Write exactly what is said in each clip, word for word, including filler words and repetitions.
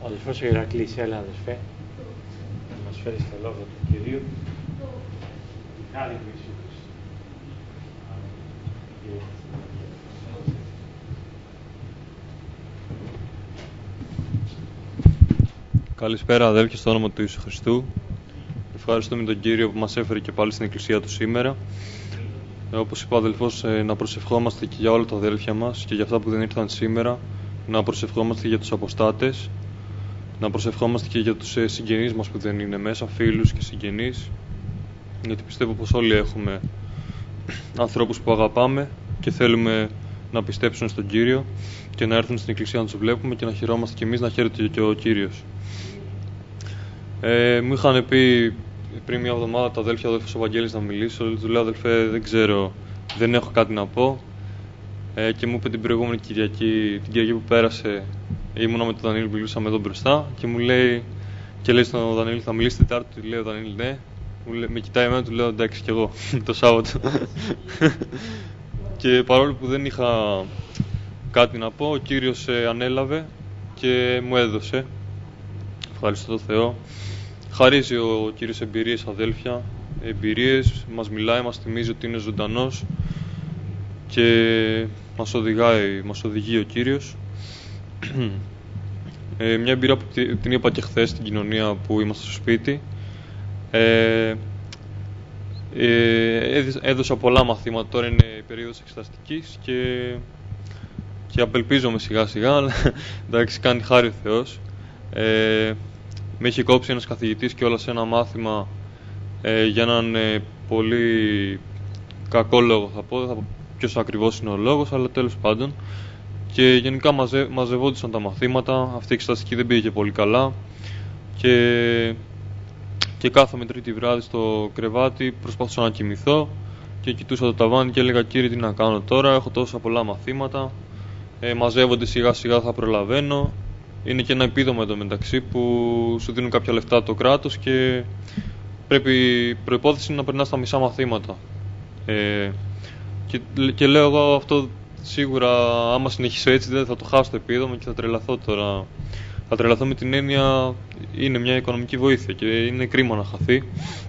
Ο αδελφός ο Ηρακλής, έλα αδελφέ, να μας φέρεις το λόγο του Κυρίου. Χάρη του Ιησού Χριστού. Καλησπέρα αδέλφια, στο όνομα του Ιησού Χριστού. Ευχαριστούμε τον Κύριο που μας έφερε και πάλι στην εκκλησία του σήμερα. Ε, όπως είπε ο αδελφός, ε, να προσευχόμαστε και για όλα τα αδέλφια μας και για αυτά που δεν ήρθαν σήμερα. Να προσευχόμαστε για τους αποστάτες. Να προσευχόμαστε και για τους ε, συγγενείς μας που δεν είναι μέσα, φίλους και συγγενείς. Γιατί πιστεύω πως όλοι έχουμε ανθρώπους που αγαπάμε και θέλουμε να πιστέψουν στον Κύριο και να έρθουν στην εκκλησία να τους βλέπουμε και να χαιρόμαστε κι εμείς, να χαίρεται και ο Κύριος. Ε, μου είχαν πει πριν μια εβδομάδα τα αδέλφια, ο αδέλφος ο Βαγγέλης, να μιλήσω. Του λέω, αδελφέ, δεν ξέρω, δεν έχω κάτι να πω. Ε, και μου είπε την προηγούμενη Κυριακή, την Κυριακή που πέρασε, ήμουνα με τον Δανίλη, μιλούσαμε εδώ μπροστά και μου λέει, και λέει στον Δανίλη, θα μιλήσει Τετάρτη, του λέω, Δανίλη, ναι. Μου λέει, με κοιτάει εμένα, του λέω, εντάξει κι εγώ, το Σάββατο. Και παρόλο που δεν είχα κάτι να πω, ο Κύριος ε, ανέλαβε και μου έδωσε. Ευχαριστώ τον Θεό. Χαρίζει ο Κύριος εμπειρίες, αδέλφια, εμπειρίες, μας μιλάει, μας θυμίζει ότι είναι ζωντανός και μας οδηγάει, μας οδηγεί ο Κύριος. Ε, μια εμπειρία που την είπα και χθες στην κοινωνία που είμαστε στο σπίτι. Ε, ε, έδωσα πολλά μαθήματα, τώρα είναι η περίοδος εξεταστικής και, και απελπίζομαι σιγά σιγά, αλλά εντάξει, κάνει χάρη ο Θεός. Ε, με έχει κόψει ένας καθηγητής και όλα σε ένα μάθημα ε, για έναν ε, πολύ κακό λόγο, θα πω, δεν θα πω ποιος ακριβώς είναι ο λόγος, αλλά τέλος πάντων. Και γενικά μαζε, μαζευόντουσαν τα μαθήματα, αυτή η εξεταστική δεν πήγε πολύ καλά και, και κάθομαι τρίτη βράδυ στο κρεβάτι, προσπαθούσα να κοιμηθώ και κοιτούσα το ταβάνι και έλεγα, Κύριε, τι να κάνω τώρα, έχω τόσα πολλά μαθήματα, ε, μαζεύονται σιγά σιγά, θα προλαβαίνω. Είναι και ένα επίδομα εδώ μεταξύ που σου δίνουν κάποια λεφτά το κράτος και πρέπει, προϋπόθεση είναι να περνάς τα μισά μαθήματα. Ε, και, και λέω εγώ, αυτό σίγουρα άμα συνεχίσω έτσι δεν θα το χάσω το επίδομα και θα τρελαθώ τώρα. Θα τρελαθώ με την έννοια, είναι μια οικονομική βοήθεια και είναι κρίμα να χαθεί.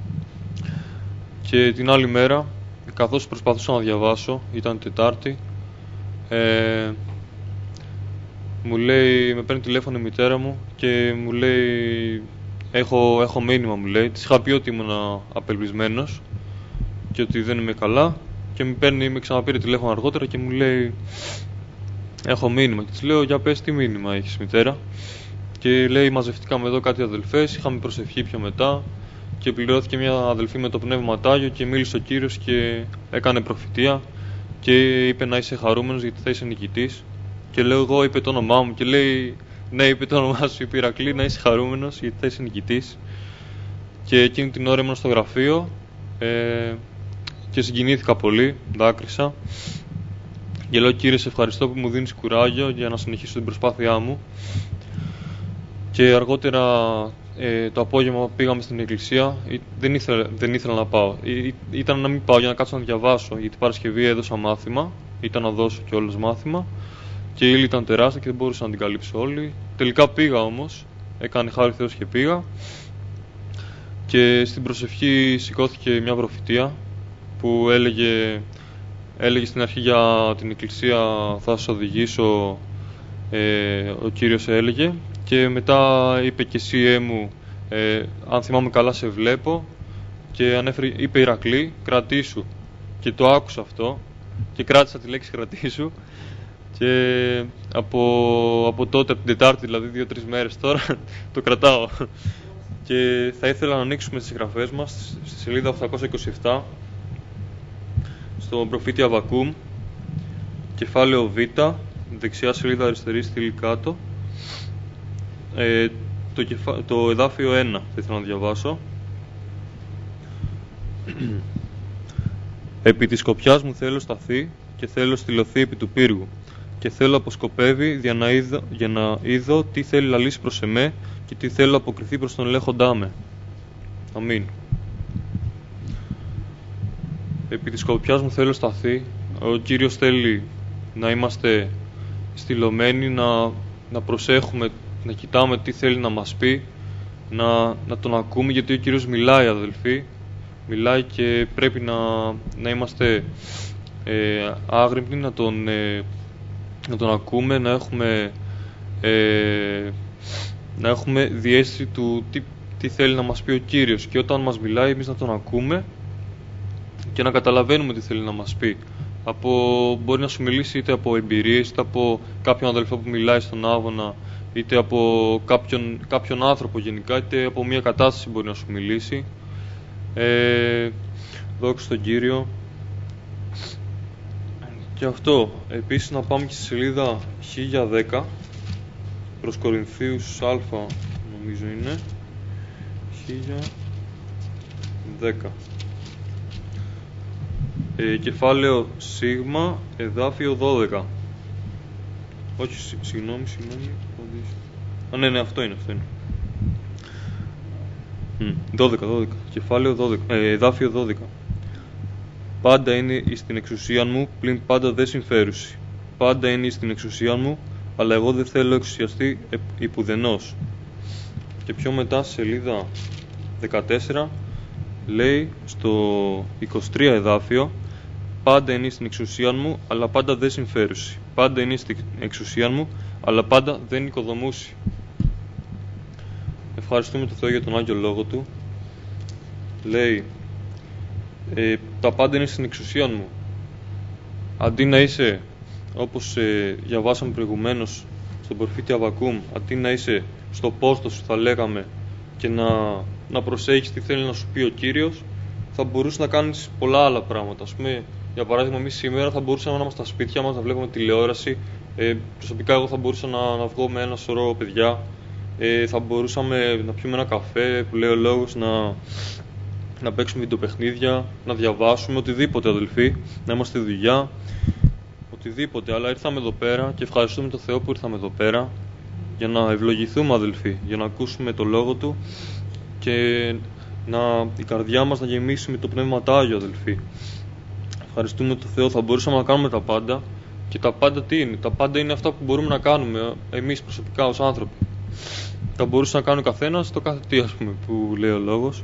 Και την άλλη μέρα, καθώς προσπαθούσα να διαβάσω, ήταν Τετάρτη, ε, μου λέει, με παίρνει τηλέφωνο η μητέρα μου και μου λέει, έχω, έχω μήνυμα, μου λέει. Της είχα πει ότι ήμουν απελπισμένος και ότι δεν είμαι καλά και με παίρνει, με ξαναπήρε τηλέφωνο αργότερα και μου λέει, έχω μήνυμα. Και της λέω, για πες, τι μήνυμα έχεις, μητέρα? Και λέει, μαζευτήκαμε εδώ κάτι αδελφές, είχαμε προσευχή πιο μετά και πληρώθηκε μια αδελφή με το Πνεύμα Τάγιο και μίλησε ο Κύριος και έκανε προφητεία και είπε να είσαι χαρούμενος γιατί θα είσαι νικητής. Και λέω εγώ, είπε το όνομά μου και λέει, ναι, είπε το όνομά σου, είπε Ηρακλή, να είσαι χαρούμενος γιατί θα είσαι νικητής. Και εκείνη την ώρα ήμουν στο γραφείο ε, και συγκινήθηκα πολύ, δάκρυσα. Και λέω, Κύριε, σε ευχαριστώ που μου δίνεις κουράγιο για να συνεχίσω την προσπάθειά μου. Και αργότερα ε, το απόγευμα πήγαμε στην εκκλησία, δεν ήθελα, δεν ήθελα να πάω. Ή, ήταν να μην πάω για να κάτσω να διαβάσω, γιατί Παρασκευή έδωσα μάθημα, ήταν να δώσω κιόλας μάθημα. Και η ύλη ήταν τεράστια και δεν μπορούσα να την καλύψω όλη. Τελικά πήγα όμως, έκανε χάρη Θεός και πήγα. Και στην προσευχή σηκώθηκε μια προφητεία που έλεγε, έλεγε στην αρχή για την εκκλησία θα σας οδηγήσω, ε, ο Κύριος έλεγε. Και μετά είπε και εσύ ε, μου, ε, αν θυμάμαι καλά σε βλέπω. Και ανέφερε, είπε Ηρακλή, κρατήσου. Και το άκουσα αυτό και κράτησα τη λέξη κρατήσου. Και από, από τότε, από την Τετάρτη, δηλαδή δύο-τρεις μέρες τώρα, το κρατάω. Και θα ήθελα να ανοίξουμε τις συγγραφές μας στη σελίδα οκτακόσια είκοσι επτά, στον προφήτη Αββακούμ, κεφάλαιο Β, δεξιά σελίδα, αριστερή στήλη κάτω, ε, το, κεφα... το εδάφιο ένα θα ήθελα να διαβάσω. Επί της σκοπιάς μου θέλω σταθεί και θέλω στυλωθεί επί του πύργου. Και θέλω αποσκοπεύει για να, είδω, για να είδω τι θέλει να λύσει προς εμέ και τι θέλω να αποκριθεί προς τον ελέγχοντά με. Αμήν. Επί της σκοπιάς μου θέλω σταθεί. Ο Κύριος θέλει να είμαστε στυλωμένοι, να, να προσέχουμε να κοιτάμε τι θέλει να μας πει, να, να τον ακούμε, γιατί ο Κύριος μιλάει, αδελφοί, μιλάει και πρέπει να, να είμαστε ε, άγρυπνοι, να τον, ε, να τον ακούμε, να έχουμε, ε, να έχουμε διαίσθηση του τι, τι θέλει να μας πει ο Κύριος, και όταν μας μιλάει εμείς να τον ακούμε και να καταλαβαίνουμε τι θέλει να μας πει. Από, μπορεί να σου μιλήσει είτε από εμπειρίες, είτε από κάποιον αδελφό που μιλάει στον Άβωνα, είτε από κάποιον, κάποιον άνθρωπο γενικά, είτε από μια κατάσταση μπορεί να σου μιλήσει. Ε, δόξα στον Κύριο. Και αυτό, επίσης να πάμε και στη σελίδα χίλια δέκα, προς Κορινθίους Α, νομίζω είναι, χίλια δέκα. Ε, κεφάλαιο Σίγμα, εδάφιο δώδεκα. Όχι, σ, συγγνώμη, συγγνώμη. Α, ναι, ναι, αυτό είναι, αυτό είναι. Mm, δώδεκα, δώδεκα. Κεφάλαιο δώδεκα, ε, εδάφιο δώδεκα. Πάντα είναι στην εξουσία μου, πλην πάντα δεν συμφέρουση. Πάντα είναι στην εξουσία μου, αλλά εγώ δεν θέλω εξουσιαστεί υπουδενός. Και πιο μετά, σελίδα δεκατέσσερα, λέει στο είκοσι τρία εδάφιο, πάντα είναι στην εξουσία μου, αλλά πάντα δεν συμφέρουση. Πάντα είναι στην εξουσία μου, αλλά πάντα δεν οικοδομούσει. Ευχαριστούμε τον Θεό για τον Άγιο Λόγο Του. Λέει, ε, τα πάντα είναι στην εξουσία μου. Αντί να είσαι, όπως ε, διαβάσαμε προηγουμένως στον προφήτη Αββακούμ, αντί να είσαι στο πόστο σου, θα λέγαμε, και να, να προσέχεις τι θέλει να σου πει ο Κύριος, θα μπορούσε να κάνεις πολλά άλλα πράγματα. Ας πούμε, για παράδειγμα, εμείς σήμερα θα μπορούσαμε να είμαστε στα σπίτια μας, να βλέπουμε τηλεόραση. Ε, προσωπικά, εγώ θα μπορούσα να, να βγω με ένα σωρό παιδιά. Ε, θα μπορούσαμε να πιούμε ένα καφέ, που λέει ο λόγος, να, να παίξουμε βιντεοπαιχνίδια, να διαβάσουμε, οτιδήποτε, αδελφοί, να είμαστε δουλειά, οτιδήποτε. Αλλά ήρθαμε εδώ πέρα και ευχαριστούμε τον Θεό που ήρθαμε εδώ πέρα για να ευλογηθούμε, αδελφοί, για να ακούσουμε το Λόγο Του και να, η καρδιά μας να γεμίσει με το Πνεύμα Άγιο, αδελφοί. Ευχαριστούμε τον Θεό, θα μπορούσαμε να κάνουμε τα πάντα. Και τα πάντα τι είναι? Τα πάντα είναι αυτά που μπορούμε να κάνουμε εμείς προσωπικά ως άνθρωποι. Θα μπορούσε να κάνει ο καθένας το κάθε τι, ας πούμε, που λέει ο λόγος.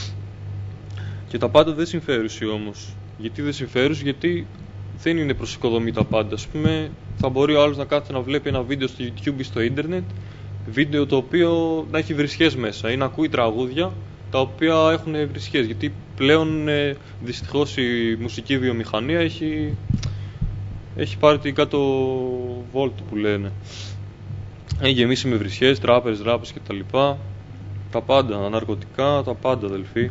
Και τα πάντα δεν συμφέρουσι όμως. Γιατί δεν συμφέρουσι? Γιατί δεν είναι προς οικοδομή τα πάντα. Ας πούμε, θα μπορεί ο άλλος να κάθεται να βλέπει ένα βίντεο στο YouTube ή στο ίντερνετ, βίντεο το οποίο να έχει βρισχές μέσα, ή να ακούει τραγούδια τα οποία έχουν βρισχές. Γιατί πλέον ε, δυστυχώς η μουσική βιομηχανία έχει, έχει πάρει την κάτω βόλτ που λένε. Έχει γεμίσει με βρισχές, τράπερες, ράπες κτλ. Τα πάντα, ναρκωτικά, τα πάντα, αδελφοί.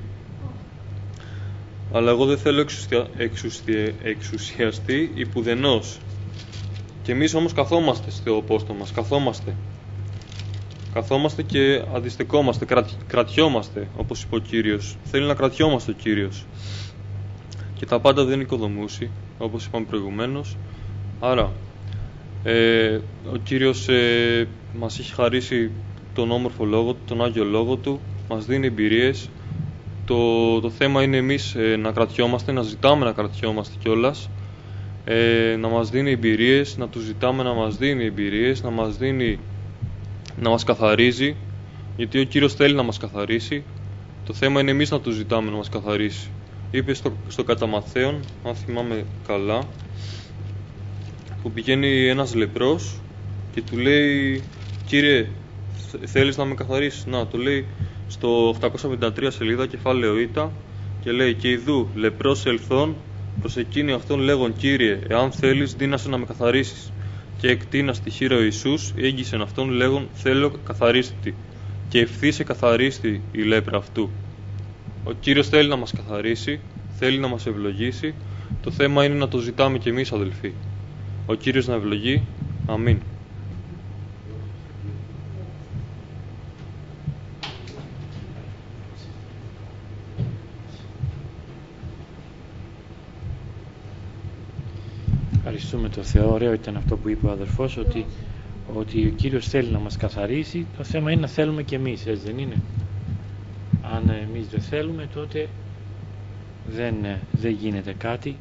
Αλλά εγώ δεν θέλω εξουσια... εξουσια... εξουσιαστεί υπουδενός. Και εμείς όμως καθόμαστε στο πόστο μας, καθόμαστε. Καθόμαστε και αντιστεκόμαστε, κρα... κρατιόμαστε, όπως είπε ο Κύριος. Θέλει να κρατιόμαστε ο Κύριος. Και τα πάντα δεν οικοδομούσι, όπως είπαμε προηγουμένως. Άρα, ε, ο Κύριος ε, μας έχει χαρίσει τον όμορφο Λόγο Του, τον Άγιο Λόγο Του, μας δίνει εμπειρίες. Το, το θέμα είναι εμείς ε, να κρατιόμαστε, να ζητάμε να κρατιόμαστε κιόλας, ε, να μας δίνει εμπειρίες, να του ζητάμε να μας δίνει εμπειρίες, να μας δίνει, να μας καθαρίζει, γιατί ο Κύριος θέλει να μας καθαρίσει. Το θέμα είναι εμείς να του ζητάμε να μας καθαρίσει. Είπε στο, στο κατά Ματθαίον, αν θυμάμαι καλά, που πηγαίνει ένας λεπρός και του λέει, Κύριε, θέλεις να με καθαρίσεις? Να, του λέει στο οκτακόσια πενήντα τρία σελίδα, κεφάλαιο Ήτα, και λέει, και ιδού λεπρός ελθόν προς εκείνη αυτόν λέγον, Κύριε, εάν θέλεις δύνασαι να με καθαρίσεις. Και εκτείνας τη χείρα ο Ιησούς έγγισεν αυτόν λέγον, θέλω καθαρίστη. Και ευθύς εκαθαρίστη η λέπρα αυτού. Ο Κύριος θέλει να μας καθαρίσει, θέλει να μας ευλογήσει. Το θέμα είναι να το ζητάμε κι εμείς, αδελφοί. Ο Κύριος να ευλογεί. Αμήν. Ευχαριστούμε τον Θεό. Ωραίο ήταν αυτό που είπε ο αδερφός, ότι, ότι ο Κύριος θέλει να μας καθαρίσει. Το θέμα είναι να θέλουμε κι εμείς, έτσι δεν είναι? Αν εμείς δεν θέλουμε, τότε δεν, δεν γίνεται κάτι.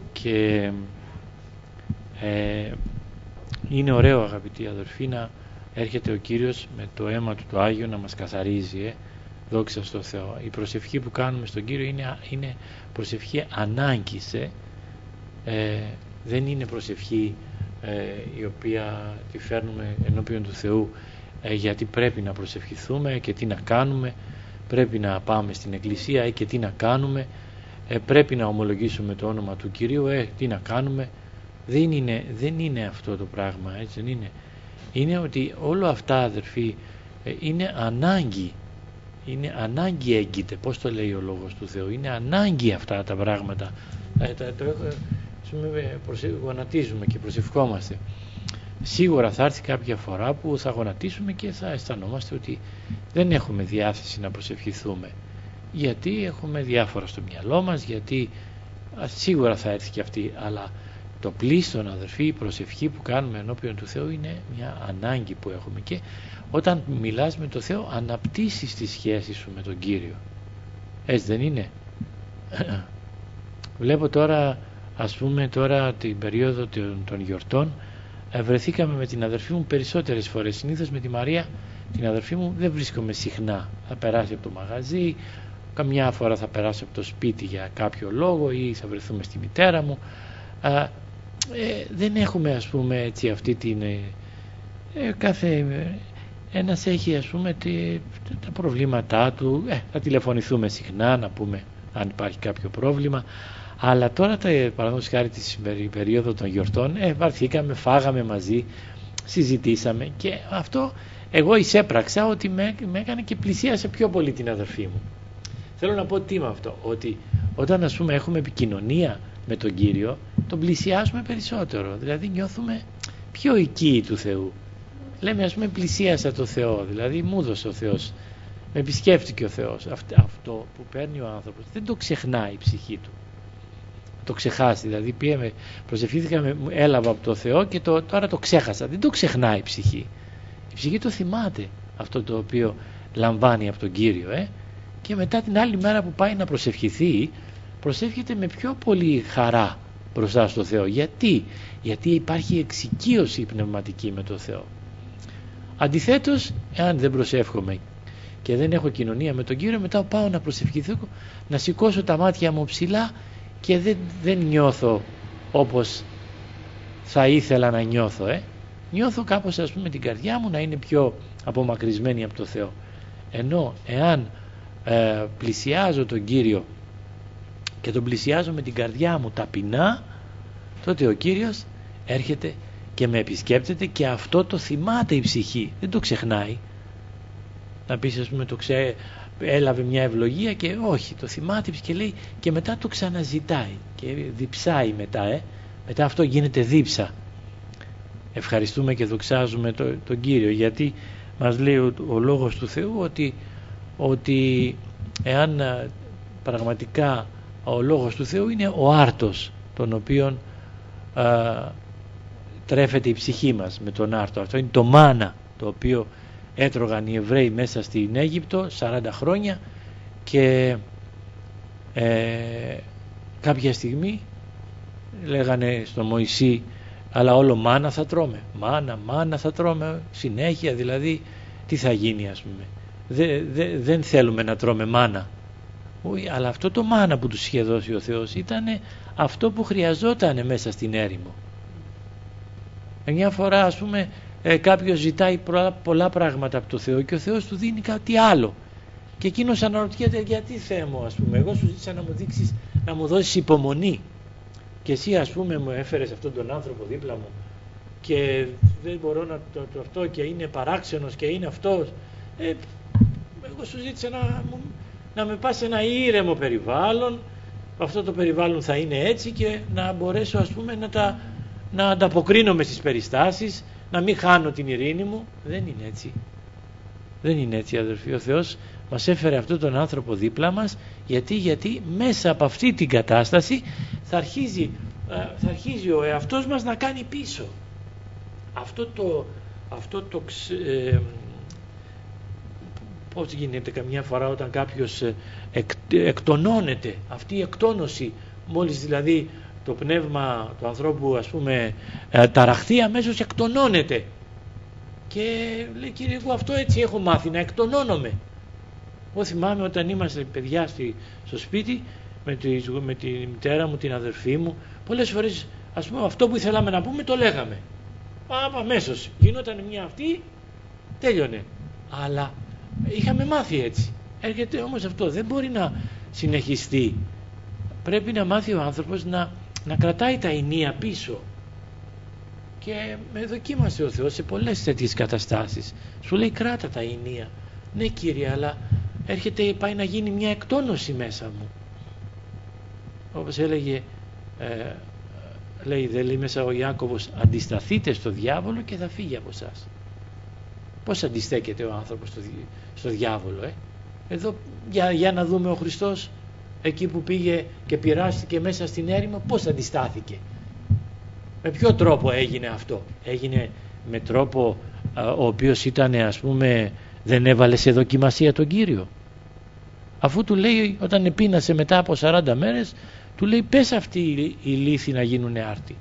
Και ε, είναι ωραίο, αγαπητοί αδερφοί, να, έρχεται ο Κύριος με το αίμα του το Άγιο να μας καθαρίζει, ε. Δόξα στο Θεό. Η προσευχή που κάνουμε στον Κύριο είναι, είναι προσευχή ανάγκης, ε. Ε, δεν είναι προσευχή ε, η οποία τη φέρνουμε ενώπιον του Θεού ε, γιατί πρέπει να προσευχηθούμε και τι να κάνουμε, πρέπει να πάμε στην εκκλησία και τι να κάνουμε, ε, πρέπει να ομολογήσουμε το όνομα του Κυρίου, ε, τι να κάνουμε. Δεν είναι, δεν είναι αυτό το πράγμα, έτσι δεν είναι. Είναι ότι όλο αυτά, αδερφοί, ε, είναι ανάγκη. Είναι ανάγκη έγκυται, πώς το λέει ο Λόγος του Θεού, είναι ανάγκη αυτά τα πράγματα. Ε, τα, το, προσε, γονατίζουμε και προσευχόμαστε. Σίγουρα θα έρθει κάποια φορά που θα γονατίσουμε και θα αισθανόμαστε ότι δεν έχουμε διάθεση να προσευχηθούμε, γιατί έχουμε διάφορα στο μυαλό μας, γιατί σίγουρα θα έρθει και αυτή, αλλά το πλήστον, αδερφοί, η προσευχή που κάνουμε ενώπιον του Θεού είναι μια ανάγκη που έχουμε, και όταν μιλάς με τον Θεό αναπτύσσεις τη σχέση σου με τον Κύριο, έτσι δεν είναι? Βλέπω τώρα, ας πούμε τώρα την περίοδο των γιορτών, βρεθήκαμε με την αδερφή μου περισσότερες φορές. Συνήθως με τη Μαρία, την αδερφή μου, δεν βρίσκομαι συχνά. Θα περάσει από το μαγαζί, καμιά φορά θα περάσω από το σπίτι για κάποιο λόγο, ή θα βρεθούμε στη μητέρα μου. Α, ε, δεν έχουμε, ας πούμε, έτσι αυτή την ε, ε, κάθε ένας έχει, ας πούμε, τη, τα προβλήματά του, ε, θα τηλεφωνηθούμε συχνά να πούμε αν υπάρχει κάποιο πρόβλημα. Αλλά τώρα, παραδείγματος χάρη τη περίοδο των γιορτών, ε, βαρθήκαμε, φάγαμε μαζί, συζητήσαμε, και αυτό εγώ εισέπραξα ότι με, με έκανε και πλησίασε πιο πολύ την αδερφή μου. Θέλω να πω τι με αυτό, ότι όταν, ας πούμε, έχουμε επικοινωνία με τον Κύριο, τον πλησιάζουμε περισσότερο, δηλαδή νιώθουμε πιο οικοί του Θεού. Λέμε, ας πούμε, πλησίασα το Θεό, δηλαδή μου έδωσε ο Θεός, με επισκέφτηκε ο Θεός. Αυτό, αυτό που παίρνει ο άνθρωπος δεν το ξεχνάει η ψυχή του. Το ξεχάσει, δηλαδή πήγαμε, προσευχήθηκα, έλαβα από το Θεό και το, τώρα το ξέχασα. Δεν το ξεχνάει η ψυχή. Η ψυχή το θυμάται αυτό το οποίο λαμβάνει από τον Κύριο, ε? Και μετά την άλλη μέρα που πάει να προσευχηθεί, προσεύχεται με πιο πολύ χαρά μπροστά στο Θεό. Γιατί? Γιατί υπάρχει εξοικείωση πνευματική με το Θεό. Αντιθέτως, εάν δεν προσεύχομαι και δεν έχω κοινωνία με τον Κύριο, μετά πάω να προσευχηθώ, να σηκώσω τα μάτια μου ψηλά και δεν, δεν νιώθω όπως θα ήθελα να νιώθω, ε. Νιώθω κάπως, ας πούμε, την καρδιά μου να είναι πιο απομακρυσμένη από το Θεό. Ενώ εάν ε, πλησιάζω τον Κύριο και τον πλησιάζω με την καρδιά μου ταπεινά, τότε ο Κύριος έρχεται και με επισκέπτεται, και αυτό το θυμάται η ψυχή, δεν το ξεχνάει. Να πεις, ας πούμε, το ξέ... έλαβε μια ευλογία και όχι, το θυμάται και λέει, και μετά το ξαναζητάει και διψάει μετά, ε. μετά αυτό γίνεται δίψα. Ευχαριστούμε και δοξάζουμε το, τον Κύριο, γιατί μας λέει ο, ο Λόγος του Θεού ότι, ότι εάν πραγματικά ο Λόγος του Θεού είναι ο άρτος τον οποίον α, τρέφεται η ψυχή μας με τον άρτο. Αυτό είναι το μάνα το οποίο έτρωγαν οι Εβραίοι μέσα στην Αίγυπτο σαράντα χρόνια, και ε, κάποια στιγμή λέγανε στον Μωυσή, αλλά όλο μάνα θα τρώμε, μάνα, μάνα θα τρώμε συνέχεια, δηλαδή τι θα γίνει, ας πούμε, δε, δε, δεν θέλουμε να τρώμε μάνα. Αλλά αυτό το μάνα που τους είχε δώσει ο Θεός ήταν αυτό που χρειαζόταν μέσα στην έρημο. Μια φορά, ας πούμε, ε, κάποιος ζητάει πολλά, πολλά πράγματα από το Θεό και ο Θεός του δίνει κάτι άλλο, και εκείνος αναρωτιέται, γιατί Θεέ μου, ας πούμε, εγώ σου ζήτησα να μου δείξεις, να μου δώσεις υπομονή, και εσύ, ας πούμε, μου έφερες αυτόν τον άνθρωπο δίπλα μου και δεν μπορώ να το, το αυτό, και είναι παράξενος και είναι αυτός, ε, εγώ σου ζήτησα να, να με πας σε ένα ήρεμο περιβάλλον, αυτό το περιβάλλον θα είναι έτσι, και να μπορέσω, ας πούμε, να, τα, να ανταποκρίνομαι στις περιστάσεις, να μην χάνω την ειρήνη μου. Δεν είναι έτσι. Δεν είναι έτσι, αδερφοί. Ο Θεός μας έφερε αυτόν τον άνθρωπο δίπλα μας, γιατί, γιατί μέσα από αυτή την κατάσταση θα αρχίζει, θα αρχίζει ο εαυτός μας να κάνει πίσω. Αυτό το, αυτό το ε, πώς γίνεται καμιά φορά όταν κάποιος εκ, εκτονώνεται, αυτή η εκτόνωση, μόλις δηλαδή το πνεύμα του ανθρώπου, ας πούμε, ταραχθεί, αμέσως εκτονώνεται Και λέει, κύριε, εγώ αυτό έτσι έχω μάθει, να εκτονώνομαι. Εγώ θυμάμαι όταν είμαστε παιδιά στη, στο σπίτι με τη, με τη μητέρα μου, την αδερφή μου, πολλές φορές ας πούμε αυτό που ήθελαμε να πούμε το λέγαμε. Άμα αμέσως γινόταν μια αυτή, τέλειωνε. Αλλά είχαμε μάθει έτσι. Έρχεται όμως αυτό, δεν μπορεί να συνεχιστεί. Πρέπει να μάθει ο άνθρωπος να, να κρατάει τα ενία πίσω. Και με δοκίμασε ο Θεός σε πολλές τέτοιες καταστάσεις. Σου λέει, κράτα τα ενία. Ναι, κύριε, αλλά έρχεται, πάει να γίνει μια εκτόνωση μέσα μου. Όπως έλεγε, ε, λέει, δεν λέει μέσα ο Ιάκωβος, αντισταθείτε στο διάβολο και θα φύγει από εσάς. Πώς αντιστέκεται ο άνθρωπος στο, στο διάβολο, ε? Εδώ για, για να δούμε ο Χριστός εκεί που πήγε και πειράστηκε μέσα στην έρημο, πώς αντιστάθηκε. Με ποιο τρόπο έγινε αυτό? Έγινε με τρόπο α, ο οποίος ήταν, ας πούμε, δεν έβαλε σε δοκιμασία τον Κύριο. Αφού του λέει, όταν επείνασε μετά από σαράντα μέρες, του λέει, πες αυτοί οι λύθοι να γίνουν άρτοι.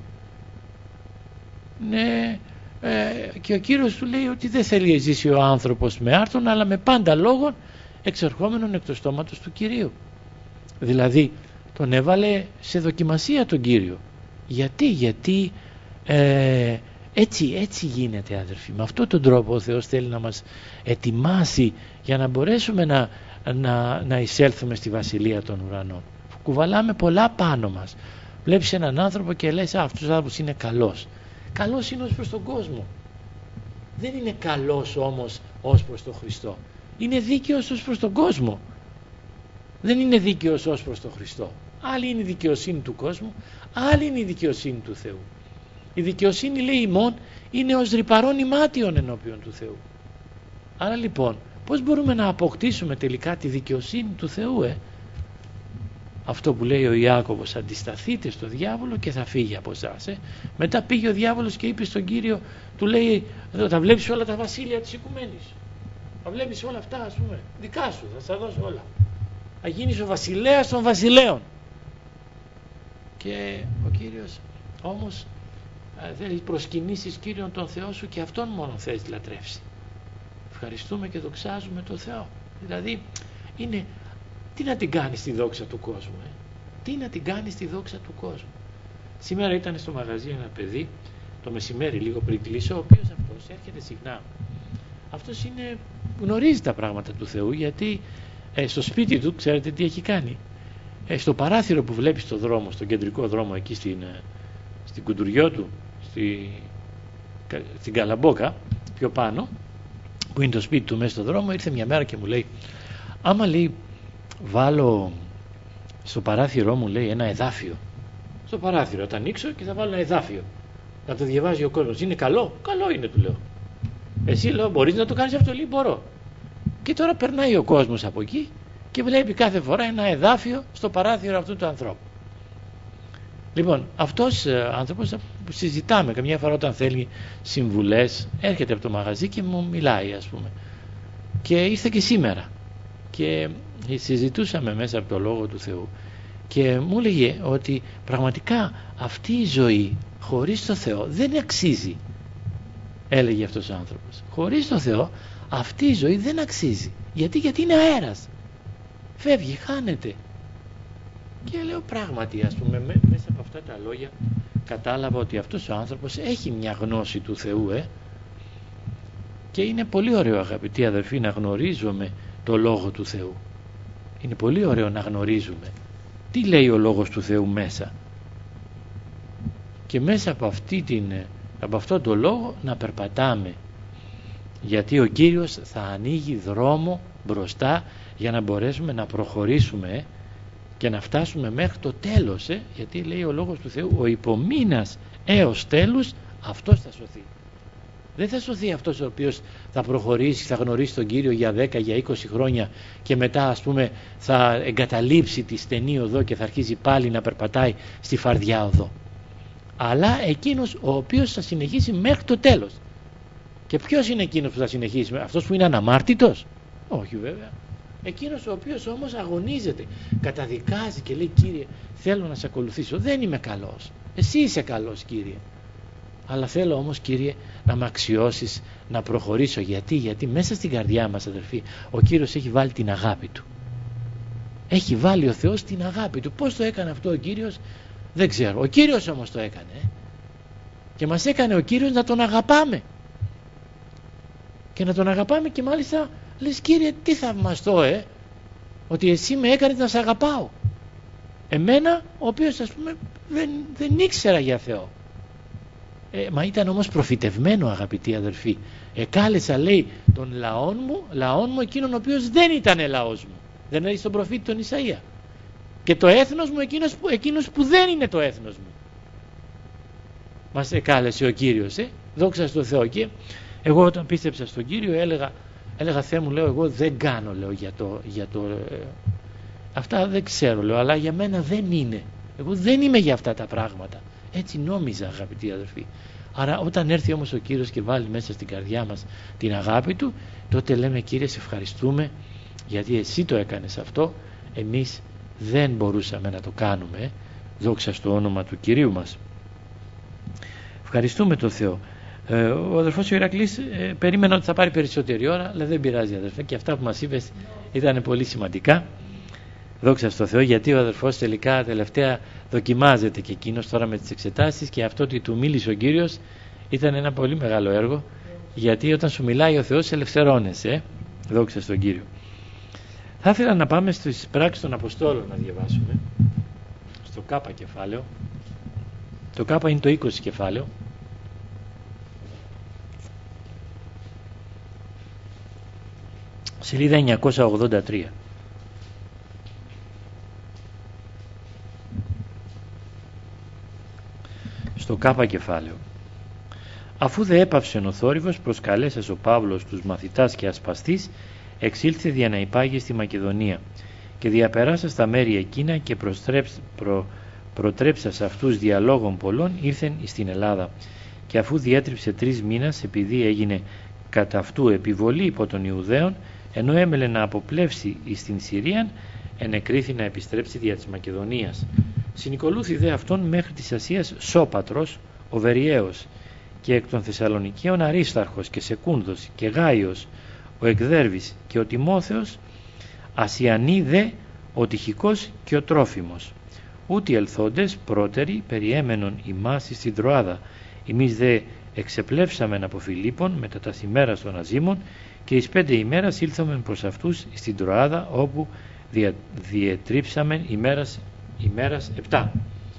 Ναι, ε, και ο Κύριος του λέει ότι δεν θέλει να ζήσει ο άνθρωπος με άρτον, αλλά με πάντα λόγων εξερχόμενον εκ του στόματος του Κυρίου. Δηλαδή τον έβαλε σε δοκιμασία τον Κύριο. Γιατί, γιατί ε, έτσι, έτσι γίνεται, αδερφοί. Με αυτόν τον τρόπο ο Θεός θέλει να μας ετοιμάσει για να μπορέσουμε να, να, να εισέλθουμε στη Βασιλεία των Ουρανών. Κουβαλάμε πολλά πάνω μας. Βλέπεις έναν άνθρωπο και λες, α, αυτός ο άνθρωπος είναι καλός. Καλός είναι ως προς τον κόσμο. Δεν είναι καλός όμως ως προς τον Χριστό. Είναι δίκαιος ως προς τον κόσμο. Δεν είναι δίκαιος ως προς τον Χριστό. Άλλη είναι η δικαιοσύνη του κόσμου, άλλη είναι η δικαιοσύνη του Θεού. Η δικαιοσύνη, λέει ημών, είναι ως ρυπαρών ημάτιον ενώπιον του Θεού. Άρα λοιπόν, πώς μπορούμε να αποκτήσουμε τελικά τη δικαιοσύνη του Θεού, ε? Αυτό που λέει ο Ιάκωβος, αντισταθείτε στο διάβολο και θα φύγει από εσάς. Ε? Μετά πήγε ο διάβολος και είπε στον Κύριο, του λέει, θα βλέπεις όλα τα βασίλεια της οικουμένης. Θα βλέπεις όλα αυτά, ας πούμε, δικά σου, θα στα δώσω όλα. Θα γίνεις ο βασιλέας των βασιλέων. Και ο Κύριος όμως θέλει προσκυνήσεις Κύριον τον Θεό σου και αυτόν μόνο θες λατρεύσει. Ευχαριστούμε και δοξάζουμε τον Θεό. Δηλαδή είναι, τι να την κάνεις στη δόξα του κόσμου, ε? Τι να την κάνεις στη δόξα του κόσμου. Σήμερα ήταν στο μαγαζί ένα παιδί, το μεσημέρι λίγο πριν κλείσω, ο οποίος αυτός έρχεται συχνά. Αυτός είναι, γνωρίζει τα πράγματα του Θεού, γιατί ε, στο σπίτι του ξέρετε τι έχει κάνει. Ε, στο παράθυρο που βλέπει στο δρόμο, στον κεντρικό δρόμο εκεί στην, στην Κουντουριό του, στη, στην Καλαμπόκα, πιο πάνω, που είναι το σπίτι του μέσα στο δρόμο, ήρθε μια μέρα και μου λέει, άμα, λέει, βάλω στο παράθυρό μου, λέει, ένα εδάφιο. Στο παράθυρο θα ανοίξω και θα βάλω ένα εδάφιο. Να το διαβάζει ο κόσμος. Είναι καλό? Καλό είναι, του λέω. Εσύ, λέω, μπορείς να το κάνεις αυτό? Λέει, μπορώ. Και τώρα περνάει ο κόσμος από εκεί και βλέπει κάθε φορά ένα εδάφιο στο παράθυρο αυτού του ανθρώπου. Λοιπόν, αυτός ο άνθρωπος, συζητάμε καμιά φορά όταν θέλει συμβουλές, έρχεται από το μαγαζί και μου μιλάει, ας πούμε. Και ήρθε και σήμερα και συζητούσαμε μέσα από το Λόγο του Θεού και μου έλεγε ότι πραγματικά αυτή η ζωή χωρίς το Θεό δεν αξίζει. Έλεγε αυτός ο άνθρωπος, χωρίς το Θεό αυτή η ζωή δεν αξίζει. Γιατί, γιατί είναι αέρας, φεύγει, χάνεται. Και λέω, πράγματι, ας πούμε, μέσα από αυτά τα λόγια κατάλαβα ότι αυτός ο άνθρωπος έχει μια γνώση του Θεού, ε? Και είναι πολύ ωραίο, αγαπητοί αδερφοί, να γνωρίζουμε το Λόγο του Θεού. Είναι πολύ ωραίο να γνωρίζουμε τι λέει ο Λόγος του Θεού μέσα, και μέσα από, αυτή την, από αυτό το Λόγο να περπατάμε, γιατί ο Κύριος θα ανοίγει δρόμο μπροστά για να μπορέσουμε να προχωρήσουμε, ε? Και να φτάσουμε μέχρι το τέλος, ε? Γιατί λέει ο Λόγος του Θεού, ο υπομείνας έως τέλους αυτός θα σωθεί. Δεν θα σωθεί αυτός ο οποίος θα προχωρήσει, θα γνωρίσει τον Κύριο για δέκα, για είκοσι χρόνια και μετά, ας πούμε, θα εγκαταλείψει τη στενή οδό και θα αρχίσει πάλι να περπατάει στη φαρδιά οδό. Αλλά εκείνος ο οποίος θα συνεχίσει μέχρι το τέλος. Και ποιος είναι εκείνος που θα συνεχίσει? Αυτός που είναι αναμάρτητος? Όχι, βέβαια. Εκείνος ο οποίος όμως αγωνίζεται, καταδικάζει και λέει, Κύριε, θέλω να σε ακολουθήσω, δεν είμαι καλός, εσύ είσαι καλός, Κύριε. αλλά θέλω όμως, Κύριε, να με αξιώσεις να προχωρήσω. Γιατί, γιατί μέσα στην καρδιά μας, αδελφοί, ο Κύριος έχει βάλει την αγάπη Του. Έχει βάλει ο Θεός την αγάπη Του. Πώς το έκανε αυτό ο Κύριος, δεν ξέρω. Ο Κύριος όμως το έκανε. Ε? Και μας έκανε ο Κύριος να Τον αγαπάμε. Και να Τον αγαπάμε και μάλιστα λες, Κύριε, τι θαυμαστό, ε, ότι Εσύ με έκανες να Σ' αγαπάω. Εμένα, ο οποίος, ας πούμε, δεν, δεν ήξερα για Θεό. Ε, μα ήταν όμως προφητευμένο, αγαπητοί αδελφοί. Εκάλεσα, λέει, τον λαόν μου, λαόν μου εκείνον ο οποίος δεν ήταν λαός μου. Δεν λέει στον προφήτη τον Ισαΐα. Και το έθνος μου εκείνος που, εκείνος που δεν είναι το έθνος μου. Μας εκάλεσε ο Κύριος, ε, δόξα στο Θεό. Και εγώ όταν πίστεψα στον Κύριο έλεγα, έλεγα Θεέ μου, λέω, εγώ δεν κάνω, λέω, για το, για το ε, αυτά δεν ξέρω, λέω, αλλά για μένα δεν είναι. Εγώ δεν είμαι για αυτά τα πράγματα. Έτσι νόμιζα, αγαπητοί αδελφοί. Άρα όταν έρθει όμως ο Κύριος και βάλει μέσα στην καρδιά μας την αγάπη Του, τότε λέμε, Κύριε, σε ευχαριστούμε γιατί Εσύ το έκανες αυτό, εμείς δεν μπορούσαμε να το κάνουμε. Δόξα στο όνομα του Κυρίου μας. Ευχαριστούμε τον Θεό. Ε, ο αδελφός ο Ηρακλής ε, περίμενα ότι θα πάρει περισσότερη ώρα, αλλά δεν πειράζει, αδελφέ, και αυτά που μας είπες ήταν πολύ σημαντικά. Δόξα στο Θεό, γιατί ο αδελφός τελικά τελευταία δοκιμάζεται και εκείνος τώρα με τις εξετάσεις, και αυτό ότι του μίλησε ο Κύριος ήταν ένα πολύ μεγάλο έργο, γιατί όταν σου μιλάει ο Θεός ελευθερώνεσαι. Ε? Δόξα στον Κύριο. Θα ήθελα να πάμε στις πράξεις των Αποστόλων να διαβάσουμε, στο Κάπα κεφάλαιο. Το Κάπα είναι το είκοσι κεφάλαιο. Σελίδα εννιακόσια ογδόντα τρία. Στο Κάπα κεφάλαιο. Αφού δε έπαυσε ο θόρυβος, προσκαλέσας ο Παύλος τους μαθητάς και ασπαστής, εξήλθε δια να υπάγει στη Μακεδονία, και διαπεράσα στα μέρη εκείνα και προ, προτρέψας αυτούς διαλόγων πολλών, ήρθεν στην Ελλάδα. Και αφού διέτριψε τρεις μήνας, επειδή έγινε κατά αυτού επιβολή υπό των Ιουδαίων, ενώ έμελε να αποπλεύσει εις την Συρίαν, ενεκρίθη να επιστρέψει δια της Μακεδονίας. Συνηκολούθη δε αυτόν μέχρι της Ασίας Σώπατρος, ο Βεριαίος, και εκ των Θεσσαλονικαίων Αρίσταρχος και Σεκούνδος και Γάιος, ο Εκδέρβης και ο Τιμόθεος, Ασιανοί δε ο Τυχικός και ο Τρόφιμος. Ούτι ελθόντες πρώτεροι περιέμενον ημάς στην Τροάδα. Εμείς δε εξεπλεύσαμεν από Φιλίππον μετά τα ημέρας των Αζήμων, και εις πέντε ημέρας ήλθομεν προς αυτούς στην Τροάδα, όπου δια, διετρίψαμεν ημέρας, ημέρας επτά.